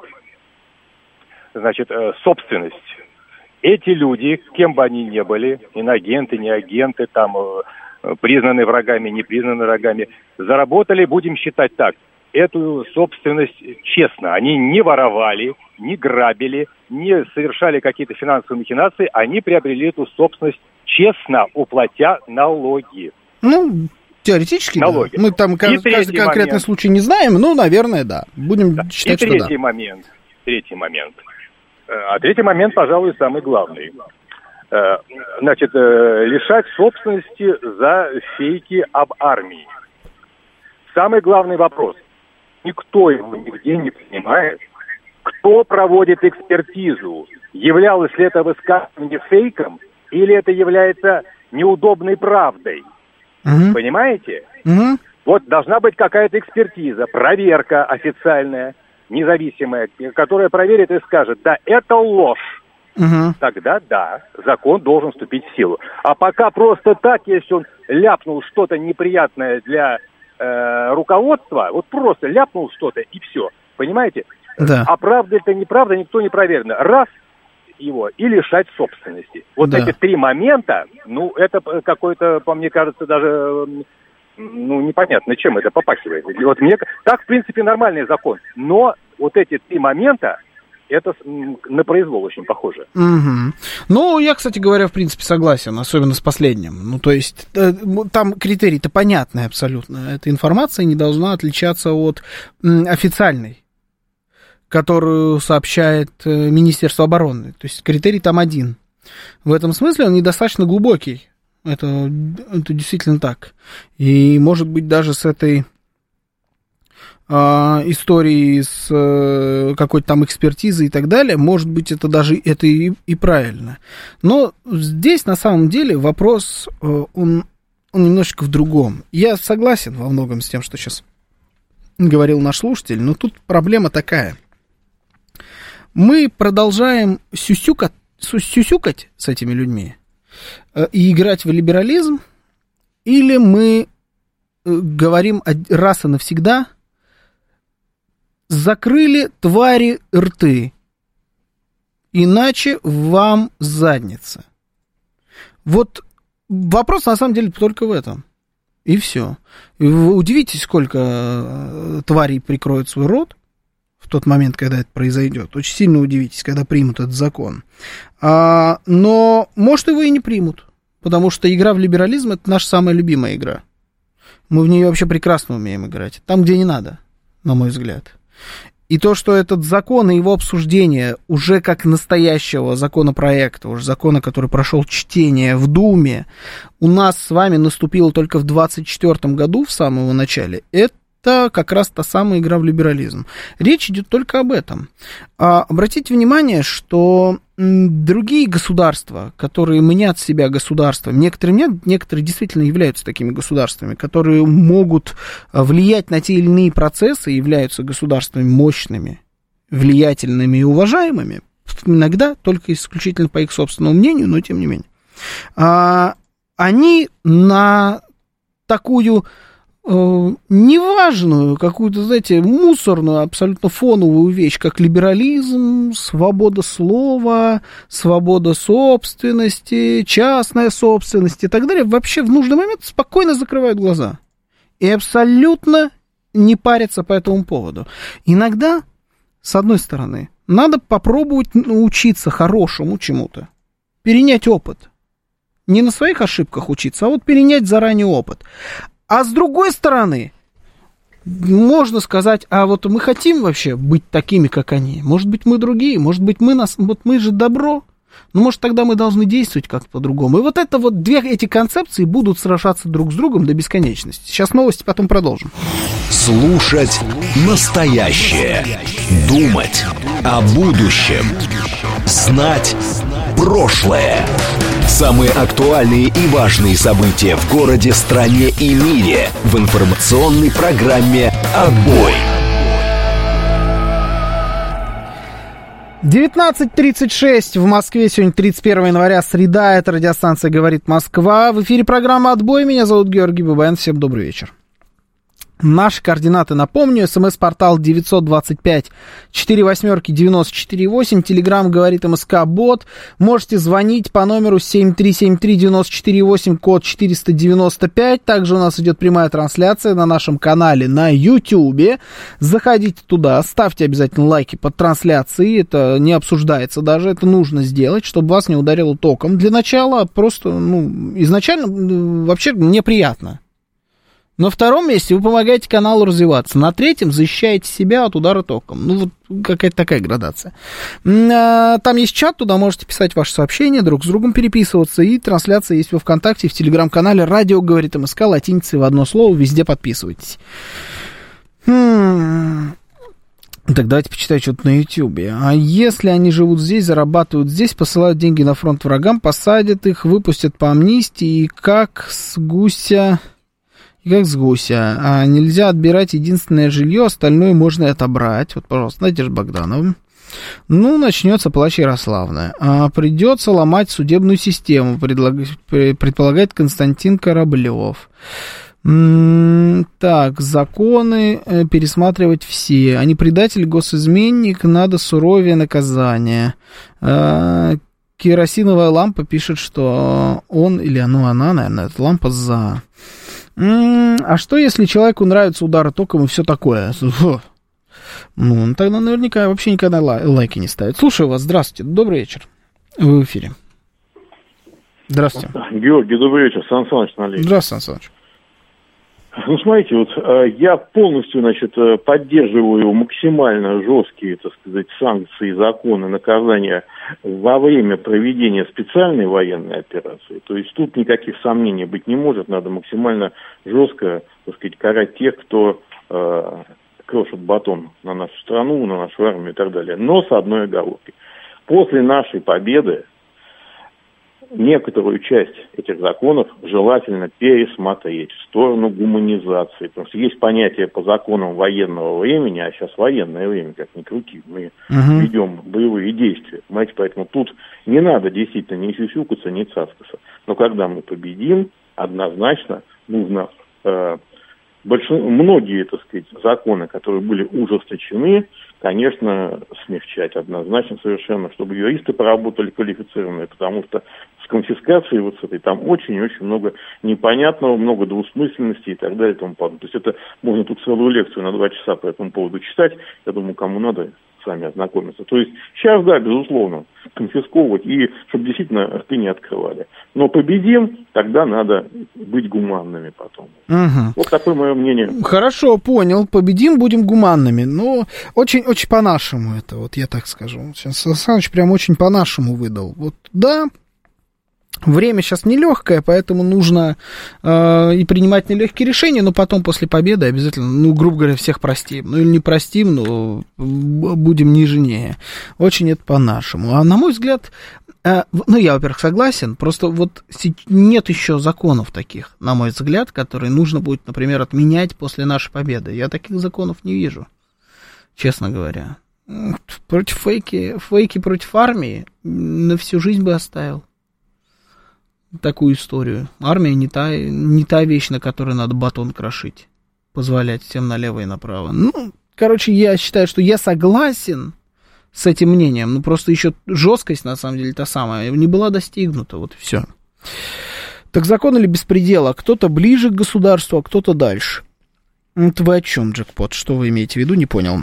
Значит, собственность. Эти люди, кем бы они ни были, иноагенты, не агенты, там, признанные врагами, не признанные врагами, заработали, будем считать так, эту собственность честно. Они не воровали, не грабили, не совершали какие-то финансовые махинации, они приобрели эту собственность честно, уплатя налоги. Ну... Теоретически, налоги. Да. Мы там каждый, каждый конкретный момент. Случай не знаем, но, наверное, да. Будем да. считать, И что третий да. момент. Третий момент. А третий момент, пожалуй, самый главный. Значит, лишать собственности за фейки об армии. Самый главный вопрос. Никто его нигде не понимает. Кто проводит экспертизу? Являлось ли это высказывание фейком, или это является неудобной правдой? Угу. Понимаете? Угу. Вот должна быть какая-то экспертиза, проверка официальная, независимая, которая проверит и скажет, да, это ложь. Угу. Тогда да, закон должен вступить в силу. А пока просто так, если он ляпнул что-то неприятное для э, руководства, вот просто ляпнул что-то и все. Понимаете? Да. А правда это неправда, никто не проверен. Раз его и лишать собственности. Вот да. Эти три момента, ну, это какой-то, по мне кажется, даже, ну, непонятно, чем это попахивает. Вот мне, так, в принципе, нормальный закон. Но вот эти три момента, это на произвол очень похоже. Угу. Ну, я, кстати говоря, в принципе, согласен, особенно с последним. Ну, то есть, там критерий-то понятный абсолютно. Эта информация не должна отличаться от официальной, которую сообщает Министерство обороны. То есть критерий там один. В этом смысле он недостаточно глубокий. Это, это действительно так. И, может быть, даже с этой э, историей, с э, какой-то там экспертизой и так далее, может быть, это даже это и, и правильно. Но здесь, на самом деле, вопрос, э, он, он немножечко в другом. Я согласен во многом с тем, что сейчас говорил наш слушатель, но тут проблема такая. Мы продолжаем сюсюкать, сюсюкать с этими людьми и играть в либерализм, или мы говорим раз и навсегда: закрыли, твари, рты, иначе вам задница. Вот вопрос на самом деле только в этом. И все. И вы удивитесь, сколько тварей прикроют свой рот в тот момент, когда это произойдет. Очень сильно удивитесь, когда примут этот закон. А, но, может, его и не примут, потому что игра в либерализм — это наша самая любимая игра. Мы в нее вообще прекрасно умеем играть. Там, где не надо, на мой взгляд. И то, что этот закон и его обсуждение уже как настоящего законопроекта, уже закона, который прошел чтение в Думе, у нас с вами наступило только в двадцать четвёртом году, в самом начале, это как раз та самая игра в либерализм. Речь идет только об этом. А, обратите внимание, что м, другие государства, которые мнят себя государством, некоторые мнят, некоторые действительно являются такими государствами, которые могут влиять на те или иные процессы, являются государствами мощными, влиятельными и уважаемыми, иногда только исключительно по их собственному мнению, но тем не менее. А, они на такую неважную, какую-то, знаете, мусорную, абсолютно фоновую вещь, как либерализм, свобода слова, свобода собственности, частная собственность и так далее, вообще в нужный момент спокойно закрывают глаза. И абсолютно не парятся по этому поводу. Иногда, с одной стороны, надо попробовать научиться хорошему чему-то, перенять опыт. Не на своих ошибках учиться, а вот перенять заранее опыт. А с другой стороны, можно сказать, а вот мы хотим вообще быть такими, как они. Может быть, мы другие, может быть, мы, нас, вот мы же добро. Ну, может, тогда мы должны действовать как-то по-другому. И вот это вот две эти концепции будут сражаться друг с другом до бесконечности. Сейчас новости, потом продолжим. Слушать настоящее. Думать о будущем. Знать прошлое. Самые актуальные и важные события в городе, стране и мире в информационной программе «Отбой». девятнадцать тридцать шесть в Москве, сегодня тридцать первого января, среда, это радиостанция «Говорит Москва». В эфире программа «Отбой», меня зовут Георгий Бабаян, всем добрый вечер. Наши координаты напомню: смс-портал девятьсот двадцать пять четыре восьмерки девяносто четыре восемь, телеграмм «Говорит МСК Бот». Можете звонить по номеру семь три семь три девяносто четыре восемь, код четыреста девяносто пять. Также у нас идет прямая трансляция на нашем канале на Ютьюбе. Заходите туда, ставьте обязательно лайки под трансляцией. Это не обсуждается даже, это нужно сделать, чтобы вас не ударило током. Для начала просто, ну, изначально вообще мне приятно. На втором месте вы помогаете каналу развиваться. На третьем защищаете себя от удара током. Ну, вот какая-то такая градация. Там есть чат, туда можете писать ваши сообщения, друг с другом переписываться. И трансляция есть во ВКонтакте, в Телеграм-канале «Радио говорит МСК», латиницей в одно слово, везде подписывайтесь. Хм... Так давайте почитаю что-то на Ютьюбе. А если они живут здесь, зарабатывают здесь, посылают деньги на фронт врагам, посадят их, выпустят по амнистии, и как с гуся... И как с гуся. А нельзя отбирать единственное жилье, остальное можно и отобрать. Вот, пожалуйста, Надежда Богданова. Ну, начнется плач Ярославна. А придется ломать судебную систему, предлаг... предполагает Константин Кораблев. М-м- так, законы э, пересматривать все. А не предатель, госизменник, надо суровее наказание. А- керосиновая лампа пишет, что он или ну, она, наверное, эта лампа за... А что, если человеку нравятся удары током и все такое? Фу. Ну, он тогда наверняка вообще никогда лай- лайки не ставит. Слушаю вас, здравствуйте, добрый вечер. Вы в эфире. Здравствуйте. Георгий, добрый вечер, Сан Саныч на линии. Здравствуйте, Сан Саныч. Ну, смотрите, вот я полностью, значит, поддерживаю максимально жесткие, так сказать, санкции, законы, наказания во время проведения специальной военной операции. То есть тут никаких сомнений быть не может, надо максимально жестко, так сказать, карать тех, кто э, крошит батон на нашу страну, на нашу армию и так далее. Но с одной оговоркой. После нашей победы некоторую часть этих законов желательно пересмотреть в сторону гуманизации. Потому что есть понятие по законам военного времени, а сейчас военное время, как ни крути, мы uh-huh. ведем боевые действия. Понимаете, поэтому тут не надо действительно ни сюсюкаться, ни цаскаться. Но когда мы победим, однозначно нужно э, большин... многие, так сказать, законы, которые были ужесточены, конечно, смягчать однозначно совершенно, чтобы юристы поработали квалифицированные, потому что с конфискацией вот с этой там очень-очень много непонятного, много двусмысленности и так далее и тому подобное. То есть это можно тут целую лекцию на два часа по этому поводу читать. Я думаю, кому надо, сами ознакомиться. То есть сейчас, да, безусловно, конфисковывать и чтобы действительно рты не открывали. Но победим, тогда надо быть гуманными потом. Угу. Вот такое мое мнение. Хорошо, понял. Победим, будем гуманными. Но очень-очень по-нашему это, вот я так скажу. Сейчас Александрович прям очень по-нашему выдал. Вот да, время сейчас нелегкое, поэтому нужно э, и принимать нелегкие решения, но потом после победы обязательно, ну, грубо говоря, всех простим. Ну, или не простим, но будем нежнее. Очень это по-нашему. А на мой взгляд, э, ну, я, во-первых, согласен, просто вот нет еще законов таких, на мой взгляд, которые нужно будет, например, отменять после нашей победы. Я таких законов не вижу, честно говоря. Против фейки, фейки против армии на всю жизнь бы оставил. Такую историю. Армия не та, не та вещь, на которой надо батон крошить. Позволять всем налево и направо. Ну, короче, я считаю, что я согласен с этим мнением. Ну, просто еще жесткость, на самом деле, та самая, не была достигнута. Вот и все. Так закон или беспредел? А кто-то ближе к государству, а кто-то дальше. Это вы о чем, джекпот? Что вы имеете в виду? Не понял.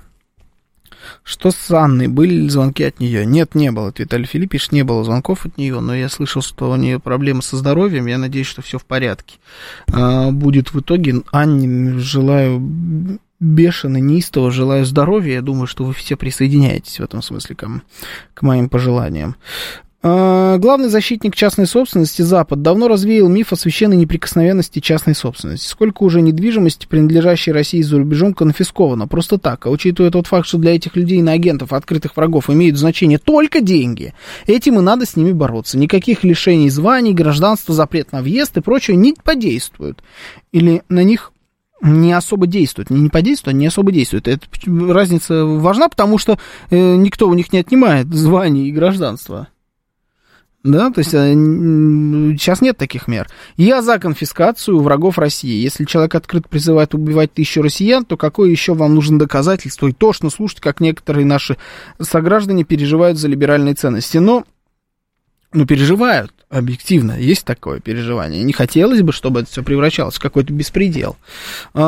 Что с Анной? Были ли звонки от нее? Нет, не было. Виталий Филипп пишет, не было звонков от нее, но я слышал, что у нее проблемы со здоровьем. Я надеюсь, что все в порядке. А, будет в итоге. Анне желаю бешено, неистово, желаю здоровья. Я думаю, что вы все присоединяетесь в этом смысле к, к моим пожеланиям. Главный защитник частной собственности Запад давно развеял миф о священной неприкосновенности частной собственности. Сколько уже недвижимости, принадлежащей России за рубежом, конфисковано просто так. А учитывая тот факт, что для этих людей на агентов, открытых врагов, имеют значение только деньги, этим и надо с ними бороться. Никаких лишений званий, гражданства, запрет на въезд и прочее не подействуют. Или на них не особо действует. Не, не подействует, а не особо действует. Эта разница важна, потому что э, никто у них не отнимает званий и гражданства. Да, то есть сейчас нет таких мер. Я за конфискацию врагов России. Если человек открыто призывает убивать тысячу россиян, то какое еще вам нужно доказательство? И тошно слушать, как некоторые наши сограждане переживают за либеральные ценности. Но, ну, переживают, объективно, есть такое переживание. Не хотелось бы, чтобы это все превращалось в какой-то беспредел. И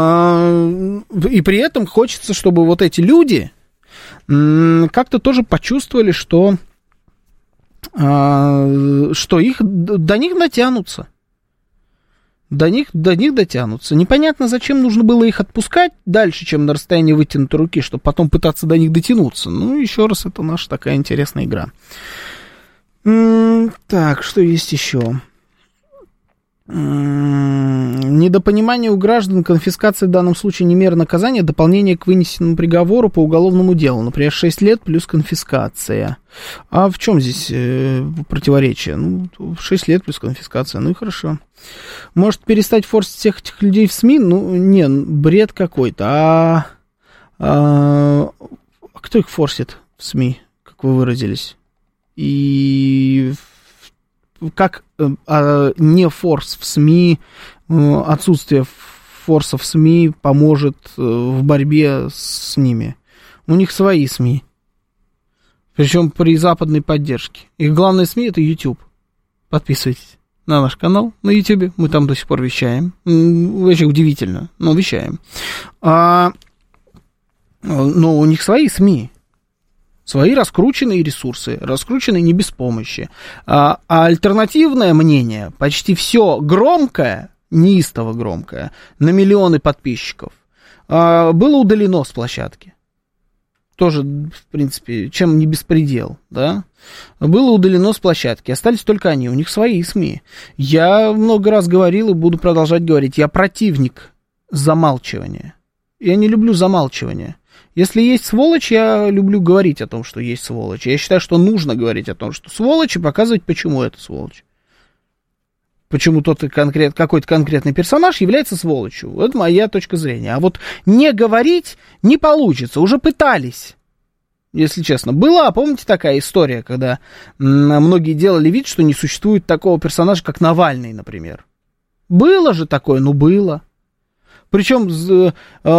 при этом хочется, чтобы вот эти люди как-то тоже почувствовали, что... что их, до них дотянутся. До них, до них дотянутся. Непонятно, зачем нужно было их отпускать дальше, чем на расстоянии вытянутой руки, чтобы потом пытаться до них дотянуться. Ну, еще раз, это наша такая интересная игра. Так, что есть еще? Недопонимание у граждан, конфискация в данном случае не мера наказания, дополнение к вынесенному приговору по уголовному делу. Например, шесть лет плюс конфискация. А в чем здесь э, противоречие? Ну, шесть лет плюс конфискация, ну и хорошо. Может перестать форсить всех этих людей в СМИ? Ну, не, бред какой-то. А, а, а кто их форсит в СМИ, как вы выразились? И... как а, не форс в СМИ, отсутствие форса в СМИ поможет в борьбе с ними. У них свои СМИ. Причем при западной поддержке. Их главное СМИ — это YouTube. Подписывайтесь на наш канал на YouTube. Мы там до сих пор вещаем. Вообще удивительно, но вещаем. А, но у них свои СМИ. Свои раскрученные ресурсы, раскрученные не без помощи. А, а альтернативное мнение, почти все громкое, неистово громкое, на миллионы подписчиков, было удалено с площадки. Тоже, в принципе, чем не беспредел, да? Было удалено с площадки, остались только они, у них свои СМИ. Я много раз говорил и буду продолжать говорить, я противник замалчивания. Я не люблю замалчивания. Если есть сволочь, я люблю говорить о том, что есть сволочь. Я считаю, что нужно говорить о том, что сволочь, и показывать, почему это сволочь. Почему тот конкрет, какой-то конкретный персонаж является сволочью. Это моя точка зрения. А вот не говорить не получится. Уже пытались, если честно. Была, помните, такая история, когда многие делали вид, что не существует такого персонажа, как Навальный, например. Было же такое, ну было. Причем, э,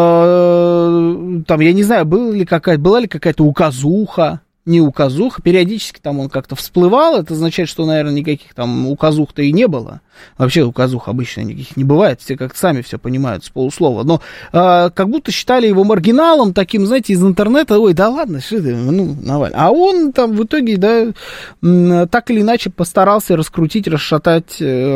э, там, я не знаю, была ли какая-то, была ли какая-то указуха. Не указуха, периодически там он как-то всплывал, это означает, что, наверное, никаких там указух-то и не было. Вообще указух обычно никаких не бывает, все как-то сами все понимают с полуслова. Но э, как будто считали его маргиналом, таким, знаете, из интернета, ой, да ладно, что ты, ну, Навальный. А он там в итоге, да, так или иначе постарался раскрутить, расшатать,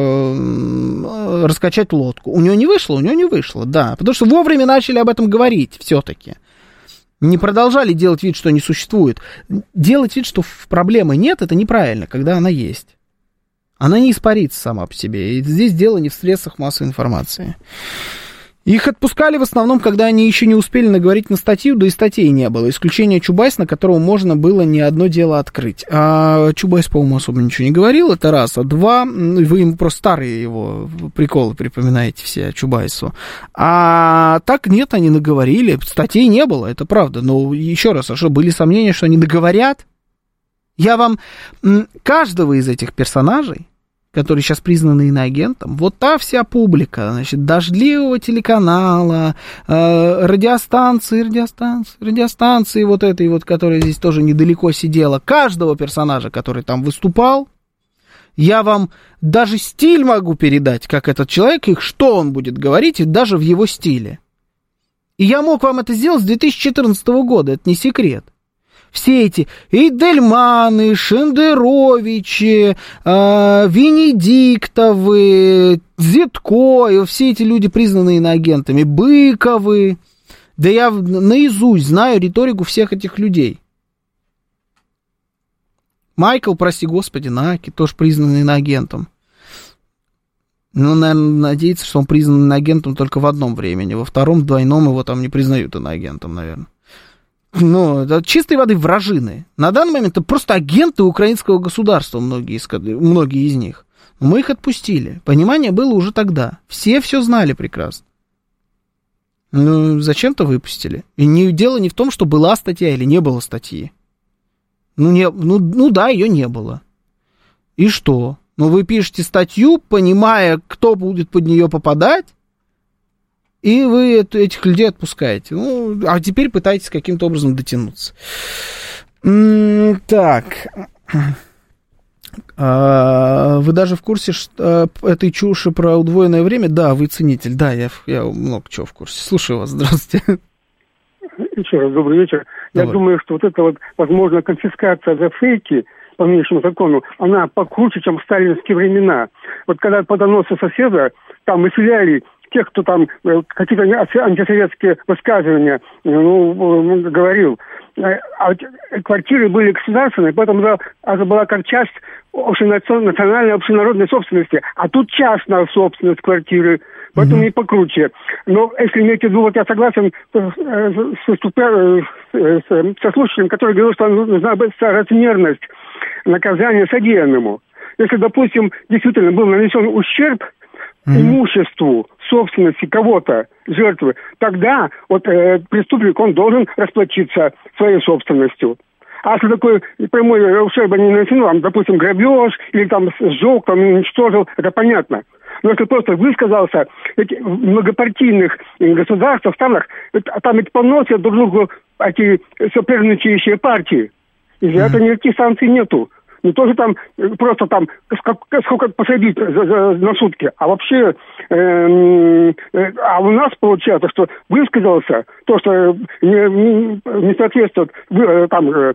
э, раскачать лодку. У него не вышло, у него не вышло, да, потому что вовремя начали об этом говорить все-таки. Не продолжали делать вид, что не существует. Делать вид, что проблемы нет, это неправильно, когда она есть. Она не испарится сама по себе. И здесь дело не в средствах массовой информации. Их отпускали в основном, когда они еще не успели наговорить на статью, да и статей не было. Исключение Чубайс, на которого можно было не одно дело открыть. А Чубайс, по-моему, особо ничего не говорил, это раз. А два, вы ему просто старые его приколы припоминаете все Чубайсу. А так нет, они наговорили, статей не было, это правда. Но еще раз, а что, были сомнения, что они наговорят? Я вам каждого из этих персонажей, который сейчас признан иноагентом, вот та вся публика, значит, дождливого телеканала, э, радиостанции, радиостанции, радиостанции вот этой вот, которая здесь тоже недалеко сидела, каждого персонажа, который там выступал, я вам даже стиль могу передать, как этот человек, и что он будет говорить, и даже в его стиле. И я мог вам это сделать с две тысячи четырнадцатого года, это не секрет. Все эти Эйдельманы, Шендеровичи, э, Венедиктовы, Зитко, все эти люди, признанные иноагентами, Быковы. Да я наизусть знаю риторику всех этих людей. Майкл, прости господи, Наки, тоже признанный иноагентом. Ну, наверное, надеется, что он признан иноагентом только в одном времени. Во втором, двойном его там не признают иноагентом, наверное. Ну, это чистой воды вражины. На данный момент это просто агенты украинского государства, многие из, многие из них. Но мы их отпустили. Понимание было уже тогда. Все все знали прекрасно. Ну, зачем-то выпустили. И не, дело не в том, что была статья или не было статьи. Ну, не, ну, ну да, ее не было. И что? Ну, вы пишете статью, понимая, кто будет под нее попадать, и вы этих людей отпускаете. Ну, а теперь пытаетесь каким-то образом дотянуться. М-м, так. А, вы даже в курсе что, этой чуши про удвоенное время? Да, вы ценитель. Да, я, я много чего в курсе. Слушаю вас. Здравствуйте. Еще раз добрый вечер. Добрый. Я думаю, что вот эта вот, возможно, конфискация за фейки по нынешнему закону, она покруче, чем в сталинские времена. Вот когда по доносу соседа там выселяли тех, кто там какие-то антисоветские высказывания ну, говорил. А квартиры были государственные, поэтому это была как часть национальной общенародной собственности. А тут частная собственность квартиры, поэтому mm-hmm. и покруче. Но если иметь в виду, вот я согласен с, с, со слушателем, который говорил, что нужна быть соразмерность наказания содеянному. Если, допустим, действительно был нанесен ущерб mm-hmm. имуществу, собственности кого-то, жертвы, тогда вот э, преступник, он должен расплатиться своей собственностью. А если такой прямой ущерб не нанесено, там, допустим, грабеж, или там сжег, там, уничтожил, это понятно. Но если просто высказался в многопартийных государствах, странах, там ведь поносят друг другу эти соперничающие партии. И за mm-hmm. это никаких санкций нету. Не тоже там просто там сколько посадить за, за, на сутки, а вообще э, э, а у нас получается, что высказался то, что не, не, не соответствует э, там э,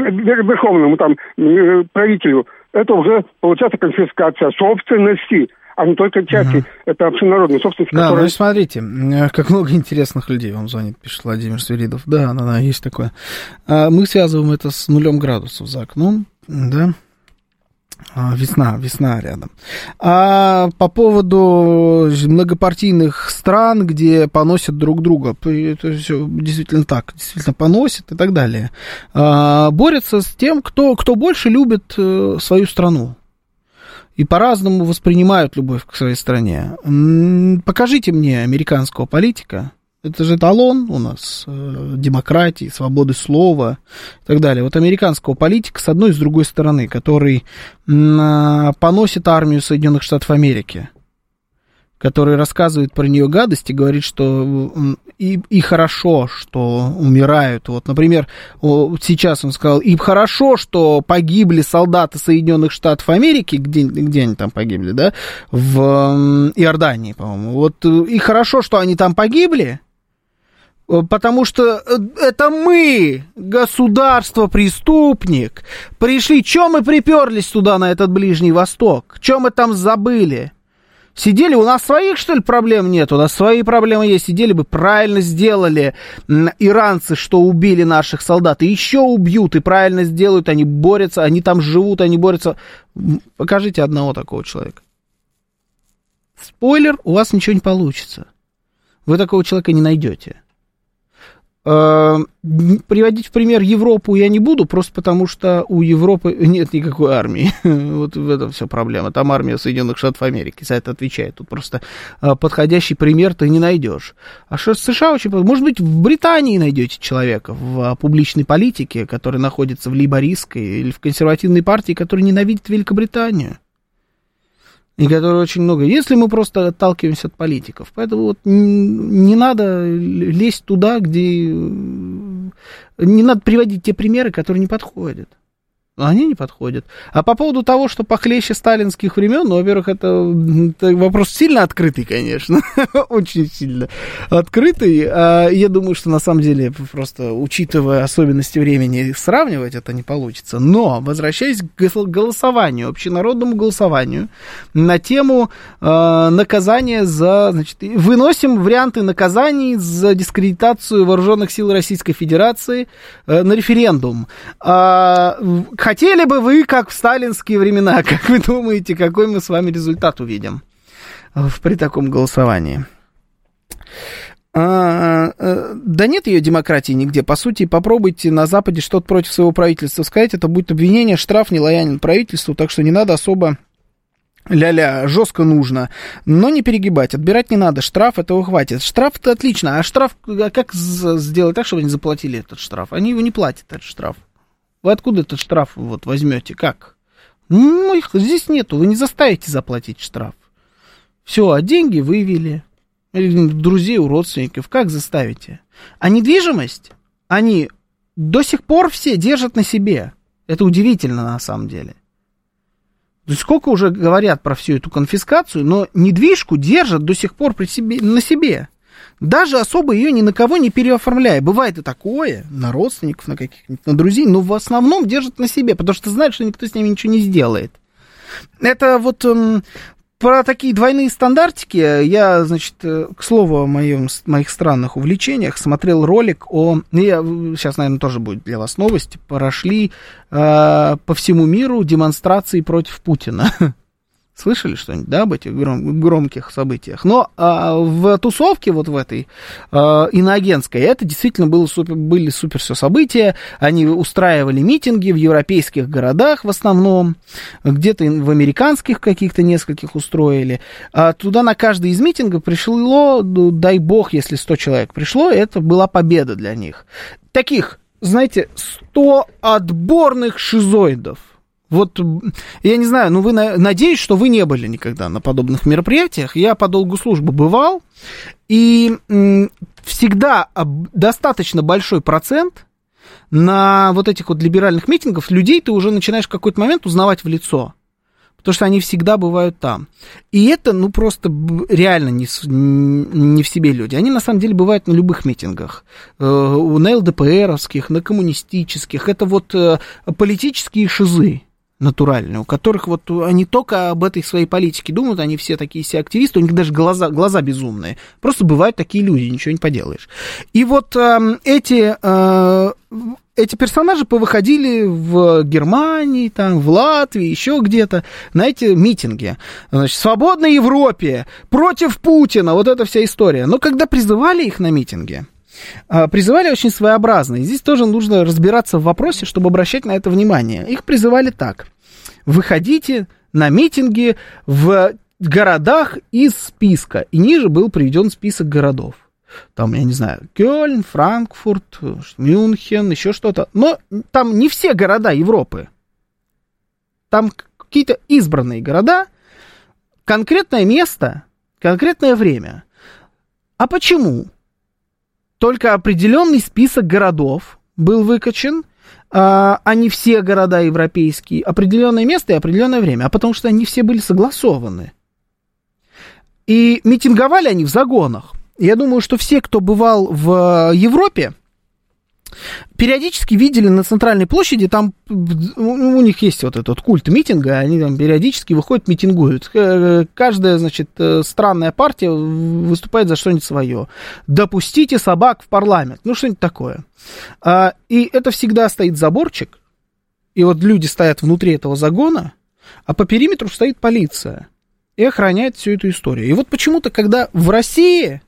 верховному там э, правителю, это уже получается конфискация собственности. а не только части, угу. это общенародная собственность. Да, которая... ну смотрите, как много интересных людей вам звонит, пишет Владимир Свиридов. Да, да, да, есть такое. Мы связываем это с нулем градусов за окном, да. Весна, весна рядом. А по поводу многопартийных стран, где поносят друг друга, это все действительно так, действительно поносят и так далее. А, борются с тем, кто, кто больше любит свою страну. И по-разному воспринимают любовь к своей стране. Покажите мне американского политика. Это же эталон у нас э, демократии, свободы слова и так далее. Вот американского политика с одной и с другой стороны, который э, поносит армию Соединенных Штатов Америки, который рассказывает про нее гадости, говорит, что э, и, и хорошо, что умирают. Вот, например, сейчас он сказал, и хорошо, что погибли солдаты Соединенных Штатов Америки, где, где они там погибли, да, в э, Иордании, по-моему. Вот, и хорошо, что они там погибли, потому что это мы, государство-преступник, пришли. Чё мы приперлись туда, на этот Ближний Восток? Чё мы там забыли? Сидели, у нас своих, что ли, проблем нет? У нас свои проблемы есть. Сидели бы, правильно сделали иранцы, что убили наших солдат. И еще убьют, и правильно сделают. Они борются, они там живут, они борются. Покажите одного такого человека. Спойлер, у вас ничего не получится. Вы такого человека не найдете. Приводить в пример Европу я не буду, просто потому что у Европы нет никакой армии. Вот в этом вся проблема. Там армия Соединенных Штатов Америки за это отвечает. Тут просто подходящий пример ты не найдешь. А что США очень... Может быть, в Британии найдете человека в публичной политике, который находится в лейбористской или в консервативной партии, который ненавидит Великобританию. И которые очень много. Если мы просто отталкиваемся от политиков. Поэтому вот не надо лезть туда, где... Не надо приводить те примеры, которые не подходят. Они не подходят. А по поводу того, что похлеще сталинских времен, ну, во-первых, это, это вопрос сильно открытый, конечно. Очень сильно открытый. Я думаю, что на самом деле, просто учитывая особенности времени, сравнивать это не получится. Но, возвращаясь к голосованию, общенародному голосованию, на тему э, наказания за... Значит, выносим варианты наказаний за дискредитацию вооруженных сил Российской Федерации э, на референдум. Э, Хотели бы вы, как в сталинские времена, как вы думаете, какой мы с вами результат увидим при таком голосовании? А, а, да нет ее демократии нигде. По сути, попробуйте на Западе что-то против своего правительства сказать, это будет обвинение, штраф, нелоялен правительству, так что не надо особо ля-ля, жестко нужно, но не перегибать, отбирать не надо, штраф этого хватит. Штраф-то отлично, а штраф, как сделать так, чтобы они заплатили этот штраф? Они его не платят, этот штраф. Вы откуда этот штраф вот возьмете? Как? Ну, их здесь нету, вы не заставите заплатить штраф. Все, а деньги вывели. Друзей, у родственников. Как заставите? А недвижимость они до сих пор все держат на себе. Это удивительно на самом деле. То есть сколько уже говорят про всю эту конфискацию, но недвижку держат до сих пор при себе, на себе. Даже особо ее ни на кого не переоформляя. Бывает и такое, на родственников, на каких-нибудь, на друзей, но в основном держат на себе, потому что знают, что никто с ними ничего не сделает. Это вот эм, про такие двойные стандартики. Я, значит, к слову о моем, моих странных увлечениях, смотрел ролик о... Я, сейчас, наверное, тоже будет для вас новость. Прошли э, по всему миру демонстрации против Путина. Слышали что-нибудь, да, об этих гром, громких событиях? Но а, в тусовке вот в этой а, иноагентской это действительно было супер, были супер все события. Они устраивали митинги в европейских городах в основном, где-то в американских каких-то нескольких устроили. А туда на каждый из митингов пришло, дай бог, если сто человек пришло, это была победа для них. Таких, знаете, сто отборных шизоидов. Вот, я не знаю, ну, вы, надеюсь, что вы не были никогда на подобных мероприятиях. Я по долгу службы бывал, и м, всегда достаточно большой процент на вот этих вот либеральных митингах людей ты уже начинаешь в какой-то момент узнавать в лицо, потому что они всегда бывают там. И это, ну, просто реально не, не в себе люди. Они, на самом деле, бывают на любых митингах. На ЛДПРовских, на коммунистических. Это вот политические шизы. натуральные, у которых вот они только об этой своей политике думают, они все такие все активисты, у них даже глаза, глаза безумные. Просто бывают такие люди, ничего не поделаешь. И вот э, эти, э, эти персонажи повыходили в Германии, там, в Латвии, еще где-то на эти митинги. Значит, в свободной Европе, против Путина, вот эта вся история. Но когда призывали их на митинги, призывали очень своеобразно. И здесь тоже нужно разбираться в вопросе, чтобы обращать на это внимание. Их призывали так. Выходите на митинги в городах из списка. И ниже был приведен список городов. Там, я не знаю, Кёльн, Франкфурт, Мюнхен, еще что-то. Но там не все города Европы. Там какие-то избранные города, конкретное место, конкретное время. А почему? Только определенный список городов был выкачан, а, а не все города европейские. Определенное место и определенное время. А потому что они все были согласованы. И митинговали они в загонах. Я думаю, что все, кто бывал в Европе, периодически видели на центральной площади, там у них есть вот этот культ митинга, они там периодически выходят, митингуют. Каждая, значит, странная партия выступает за что-нибудь свое. Допустите собак в парламент, ну что-нибудь такое. И это всегда стоит заборчик, и вот люди стоят внутри этого загона, а по периметру стоит полиция и охраняет всю эту историю. И вот почему-то, когда в России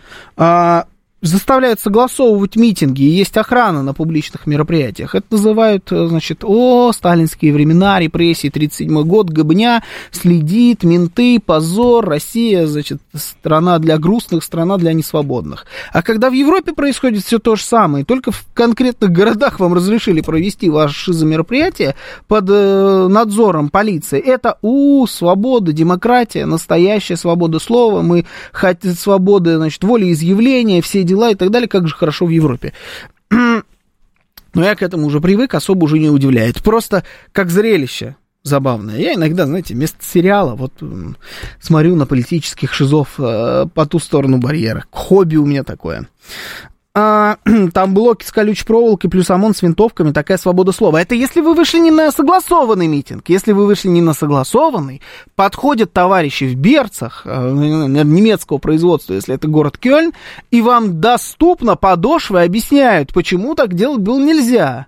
заставляют согласовывать митинги, и есть охрана на публичных мероприятиях. Это называют, значит, о, сталинские времена, репрессии, тридцать седьмой год, гобня, следит, менты, позор, Россия, значит, страна для грустных, страна для несвободных. А когда в Европе происходит все то же самое, только в конкретных городах вам разрешили провести ваше шизомероприятие под э, надзором полиции, это, у, свобода, демократия, настоящая свобода слова, мы хотим свободы, значит, волеизъявления, все дела и так далее, как же хорошо в Европе. Но я к этому уже привык, особо уже не удивляет. Просто как зрелище забавное. Я иногда, знаете, вместо сериала вот смотрю на политических шизов э, по ту сторону барьера. Хобби у меня такое. А, там блоки с колючей проволокой плюс ОМОН с винтовками, такая свобода слова. Это если вы вышли не на согласованный митинг. Если вы вышли не на согласованный, подходят товарищи в берцах э, немецкого производства, если это город Кёльн, и вам доступно подошвы объясняют, почему так делать было нельзя.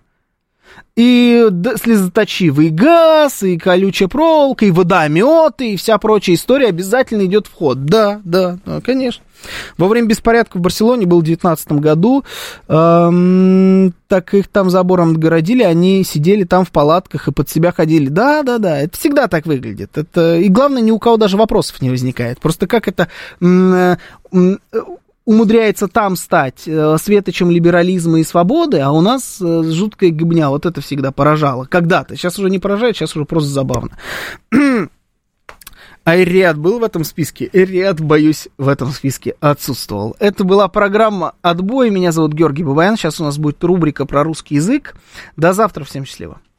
И слезоточивый газ, и колючая проволока, и водометы, и вся прочая история обязательно идет в ход. Да, да, да, конечно. Во время беспорядков в Барселоне было в девятнадцатом году, эм, так их там забором отгородили, они сидели там в палатках и под себя ходили. Да, да, да, это всегда так выглядит. Это, и главное, ни у кого даже вопросов не возникает. Просто как это... М- м- умудряется там стать э, светочем либерализма и свободы, а у нас э, жуткая гыбня. Вот это всегда поражало. Когда-то. Сейчас уже не поражает, сейчас уже просто забавно. А Эр-Рияд был в этом списке? Эр-Рияд, боюсь, в этом списке отсутствовал. Это была программа «Отбой». Меня зовут Георгий Бабаян. Сейчас у нас будет рубрика про русский язык. До завтра. Всем счастливо.